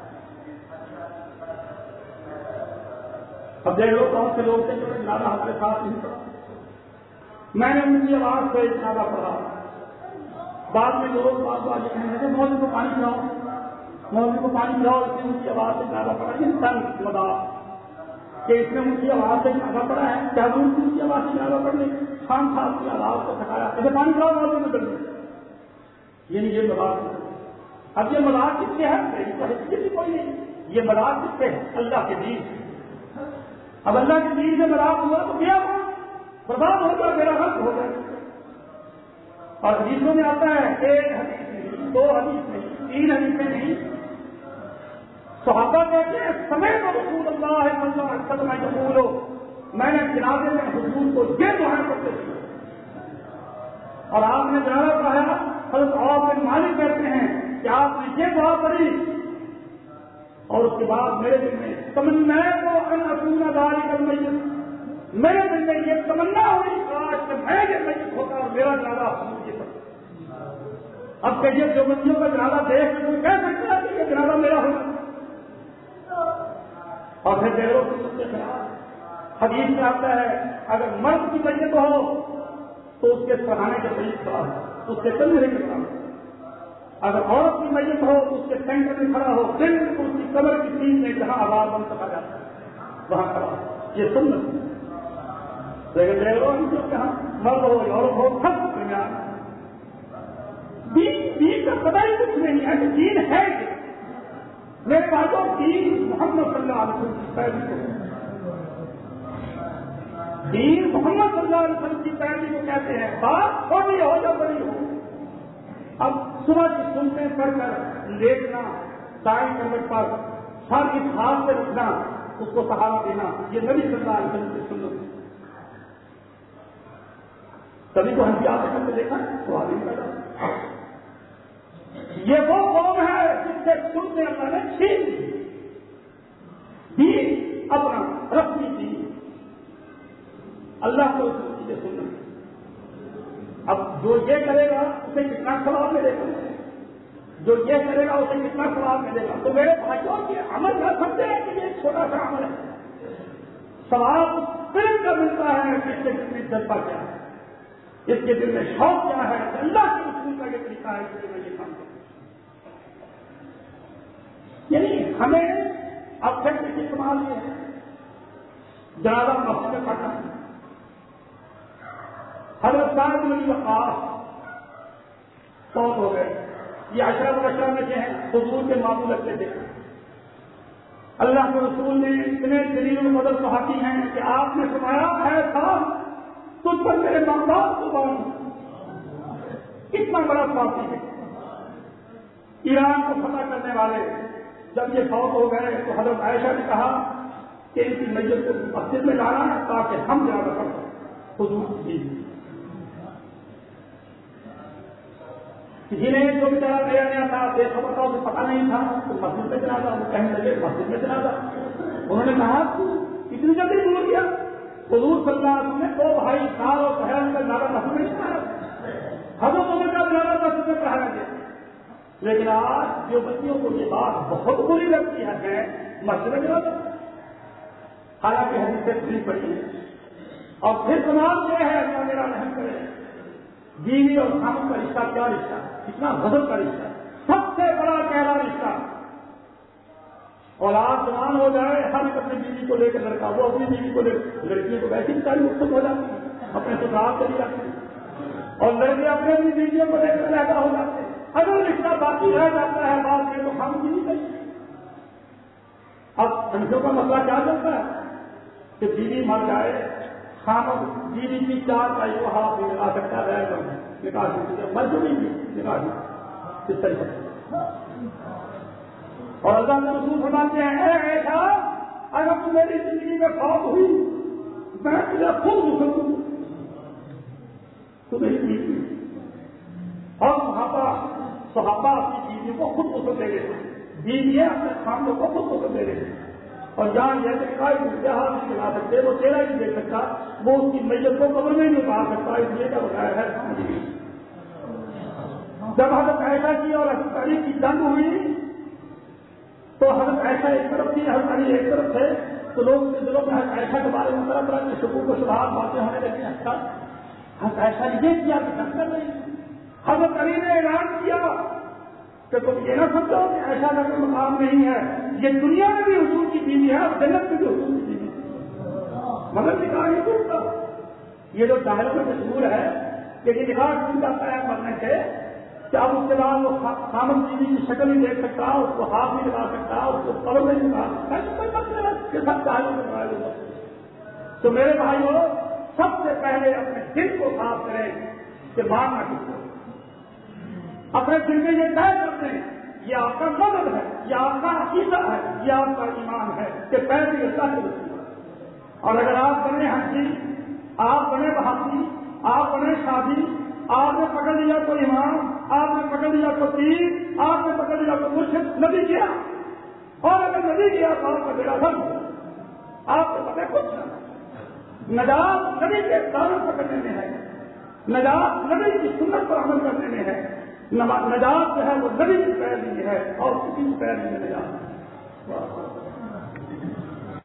اب دیکھ لو بہت سے لوگ تھے جو جنازہ ہمارے ساتھ نہیں پڑا، میں نے ان کی آواز سے جنازہ پڑھا، بعد میں لوگ بات بات کہنے لگے مولوی کو پانی پلاؤ، مولوی کو پانی پلاؤ، اس نے ان کی آواز سے جنازہ پڑھا، یہ تنگ لگا کہ اس نے ان کی آواز سے جنازہ پڑھا ہے، کیا ان کی آواز سے جنازہ پڑھ لی، خان صاحب کی آواز کو تھکایا، اسے پانی پلاؤ مولوی میں ڈل گئے، یعنی یہ مذاق۔ اب یہ مذاق کس سے ہے؟ میری تو حیثیت ہی کوئی نہیں، یہ مذاق کس سے ہے؟ اللہ کے دین۔ اب اللہ کے دین سے مذاق ہوا تو کیا برباد ہو گیا، میرا حق ہو گیا۔ اور حدیثوں میں آتا ہے ایک حدیث نہیں، دو حدیث نہیں، تین حدیثیں نہیں، صحابہ کہتے ہیں سمیت رسول اللہ صلی اللہ علیہ وسلم یقول، میں نے جنازے میں حضور کو یہ دعائیں کرتے تھے، اور آپ نے جنازہ پڑھایا، حضرت عوف بن مالک کہتے ہیں کہ آپ نے یہ دعا پڑھی اور اس کے بعد میرے دل میں تمنا کو ان اکون ذالک المیت، میرے دل میں یہ تمنا ہوئی کاش کہ میں یہ میت ہوتا اور میرا جنازہ حضور کے پڑھتا۔ اب کہ یہ جو بندیوں کا جنازہ دیکھ کر کہہ سکتا ہے کہ یہ جنازہ میرا ہوگا، اور پھر غیروں کی سب سے خلاف حدیث میں آتا ہے اگر مرد کی میت ہو تو اس کے سہانے کے قریب کھڑا ہو، اس کے کندھے کے کھڑا ہو، اگر عورت کی میت ہو تو اس کے سینٹر میں کھڑا ہو، بالکل اس کی کمر کی چیز میں جہاں آواز بن سکا جاتا ہے وہاں کھڑا ہو، یہ سنت ہے۔ لیکن غیروں کی جہاں مرد ہو عورت ہو سب درمیان دین دین کا پتہ ہی کچھ نہیں ہے کہ دین ہے کہ میرے بھائیوں دین محمد صلی اللہ علیہ وسلم کی پیروی کو دین محمد صلی اللہ علیہ وسلم کی پیروی کو کہتے ہیں، بات چھوٹی ہو یا بڑی ہو۔ اب صبح کی سنتے پڑھ کر لیٹنا، دائیں کمر پر سر اس ہاتھ سے رکھنا، اس کو سہارا دینا، یہ نبی صلی اللہ علیہ وسلم کی سنت ہے۔ کبھی تو ہم کیا کرتے دیکھا سوال ہی پیدا۔ یہ وہ قوم ہے جس سے سنتے اللہ نے چھین دین اپنا رسمی دین اللہ کو اس چیزیں سننا۔ اب جو یہ کرے گا اسے کتنا ثواب ملے گا، جو یہ کرے گا اسے کتنا ثواب ملے گا۔ تو میرے بھائیوں کے عمل کر سکتے ہیں کہ یہ ایک چھوٹا سا عمل ہے، ثواب صرف کا ملتا ہے کہ اس کے کتنی جذبہ کیا ہے، اس کے دل میں شوق کیا ہے، اللہ کے رسول کا یہ طریقہ ہے کہ میں یہ کام کروں۔ یعنی ہمیں اب تک استعمال یہ ہے جنازہ مسجد میں پڑھنا ہے۔ حضرت سعد بن وقاص فوت ہو گئے، یہ اشرف الاشرف میں سے ہیں، حضور کے معمول لگتے تھے۔ اللہ کے رسول نے اتنے دلیل المدد صحابی ہیں کہ آپ نے فرمایا ہے صاحب تجھ پر میرے ماں باپ کو بانو، کتنا بڑا صحابی ہے۔ ایران کو فتح کرنے والے جب یہ فوت ہو گئے تو حضرت عائشہ نے کہا کہ ان کی میت کو مسجد میں لانا ہے تاکہ ہم زیادہ کر سکیں حضور کی۔ کسی نے جو بیچارہ نیا نیا تھا بے خبر تھا اسے پتا نہیں تھا تو مسجد میں چلا تھا، وہ کہنے لگے مسجد میں چلا تھا۔ انہوں نے کہا اتنی جلدی دور کیا؟ حضور صلی اللہ علیہ وسلم نے دو بھائی سال اور بہن کا زیادہ مسجد میں چلا حضرت عمر کا زیادہ مسجد میں پڑھایا گیا۔ لیکن آج جو بچیوں کو یہ بات بہت بری لگتی ہے مسجد میں چلا تھا، حالانکہ حدیثیں پوری پڑی ہے۔ اور پھر سماج یہ ہے اللہ میرا رحم کرے، بیوی اور خامد کا رشتہ کیا رشتہ، کتنا غضب کا رشتہ، سب سے بڑا گہرا رشتہ۔ اولاد جوان ہو جائے ہر ایک اپنی بیوی کو لے کر لڑکا، وہ اپنی بیوی کو لے لڑکیوں کو ویسی ساری مقصد ہو جاتی ہے، اپنے سسرال چلی جاتی ہے، اور لڑکے اپنے اپنی بیویوں کو لے کر پیدا ہو جاتے ہیں۔ اگر رشتہ باقی رہ جاتا ہے بات میں تو ہم کی نہیں چاہیے۔ اب سنکھوں کا مسئلہ کیا چلتا ہے کہ بیوی مر جائے، خامد بیوی کی چار بھائی کو ہاتھ نہیں لگا سکتا، رہ کر نکاح کی مر چکی تھی نکاح کی کس طریقے سے۔ اور اللہ کے رسول فرماتے ہیں اے عائشہ اگر تم میری زندگی میں فوت ہوئی میں تجھے خود غسل دوں تو میری بیوی اور صحابہ صحابہ اپنی بیویوں کو خود غسل دے رہے تھے، بیویاں اپنے خامدوں کو خود غسل دے رہے تھے۔ اور جہاں یہ کہ کوئی اشتہار نہیں چلا سکتے، وہ چہرہ نہیں دیکھ سکتا، وہ اس کی میت کو قبر میں نہیں اتار سکتا، اس لیے کا بتایا ہے۔ جب حضرت عائشہ کی اور حضرت علی کی جنگ ہوئی تو حضرت عائشہ ایک طرف تھی، حضرت علی ایک طرف تھے، تو لوگ کے دلوں میں حضرت عائشہ کے بارے میں طرح طرح کے شکوک و شبہات باتیں ہونے لگی۔ اچھا حضرت عائشہ نے یہ کیا کہ جنگ کر رہی، حضرت علی نے اعلان کیا کہ تم یہ نہ سمجھو کہ عائشہ کا کوئی مقام نہیں ہے، یہ دنیا میں بھی حضور کی بیوی ہے اور جنت میں بھی حضور کی بیوی ہے، مگر نکاح نہیں ٹوٹتا۔ یہ جو ظاہر میں مشہور ہے کہ یہ نکاح ٹوٹ جاتا ہے مرنے سے، کہ اب اس کے بعد وہ خامد بیوی کی شکل نہیں دیکھ سکتا، اس کو ہاتھ نہیں لگا سکتا، اس کو قبر نہیں لگا سکتا، کوئی مسئلہ کے ساتھ چاہیے۔ تو میرے بھائیوں سب سے پہلے اپنے دل کو صاف کریں کہ ماننا کس کو، اپنے دل میں یہ طے کر دیں یہ آپ کا مذہب ہے، یہ آپ کا عقیدہ ہے، یہ آپ کا ایمان ہے کہ پیسے اللہ کے رسول ہے۔ اور اگر آپ بنے حجی، آپ بنے بہادی، آپ بنے شادی، آپ نے پکڑ لیا تو امام، آپ نے پکڑ لیا تو پیر، آپ نے پکڑ لیا تو مرشد، نبی کیا، اور اگر نبی کیا تو آپ کا بیڑا گھر آپ کو پتہ کچھ نہ۔ نجات نبی کے دامن پکڑنے میں ہے، نجات نبی کی سنت پر عمل کرنے میں ہے، نجات جو ہے وہ نبی کی پیروی ہے اور کسی کی پیروی میں نجات ہے۔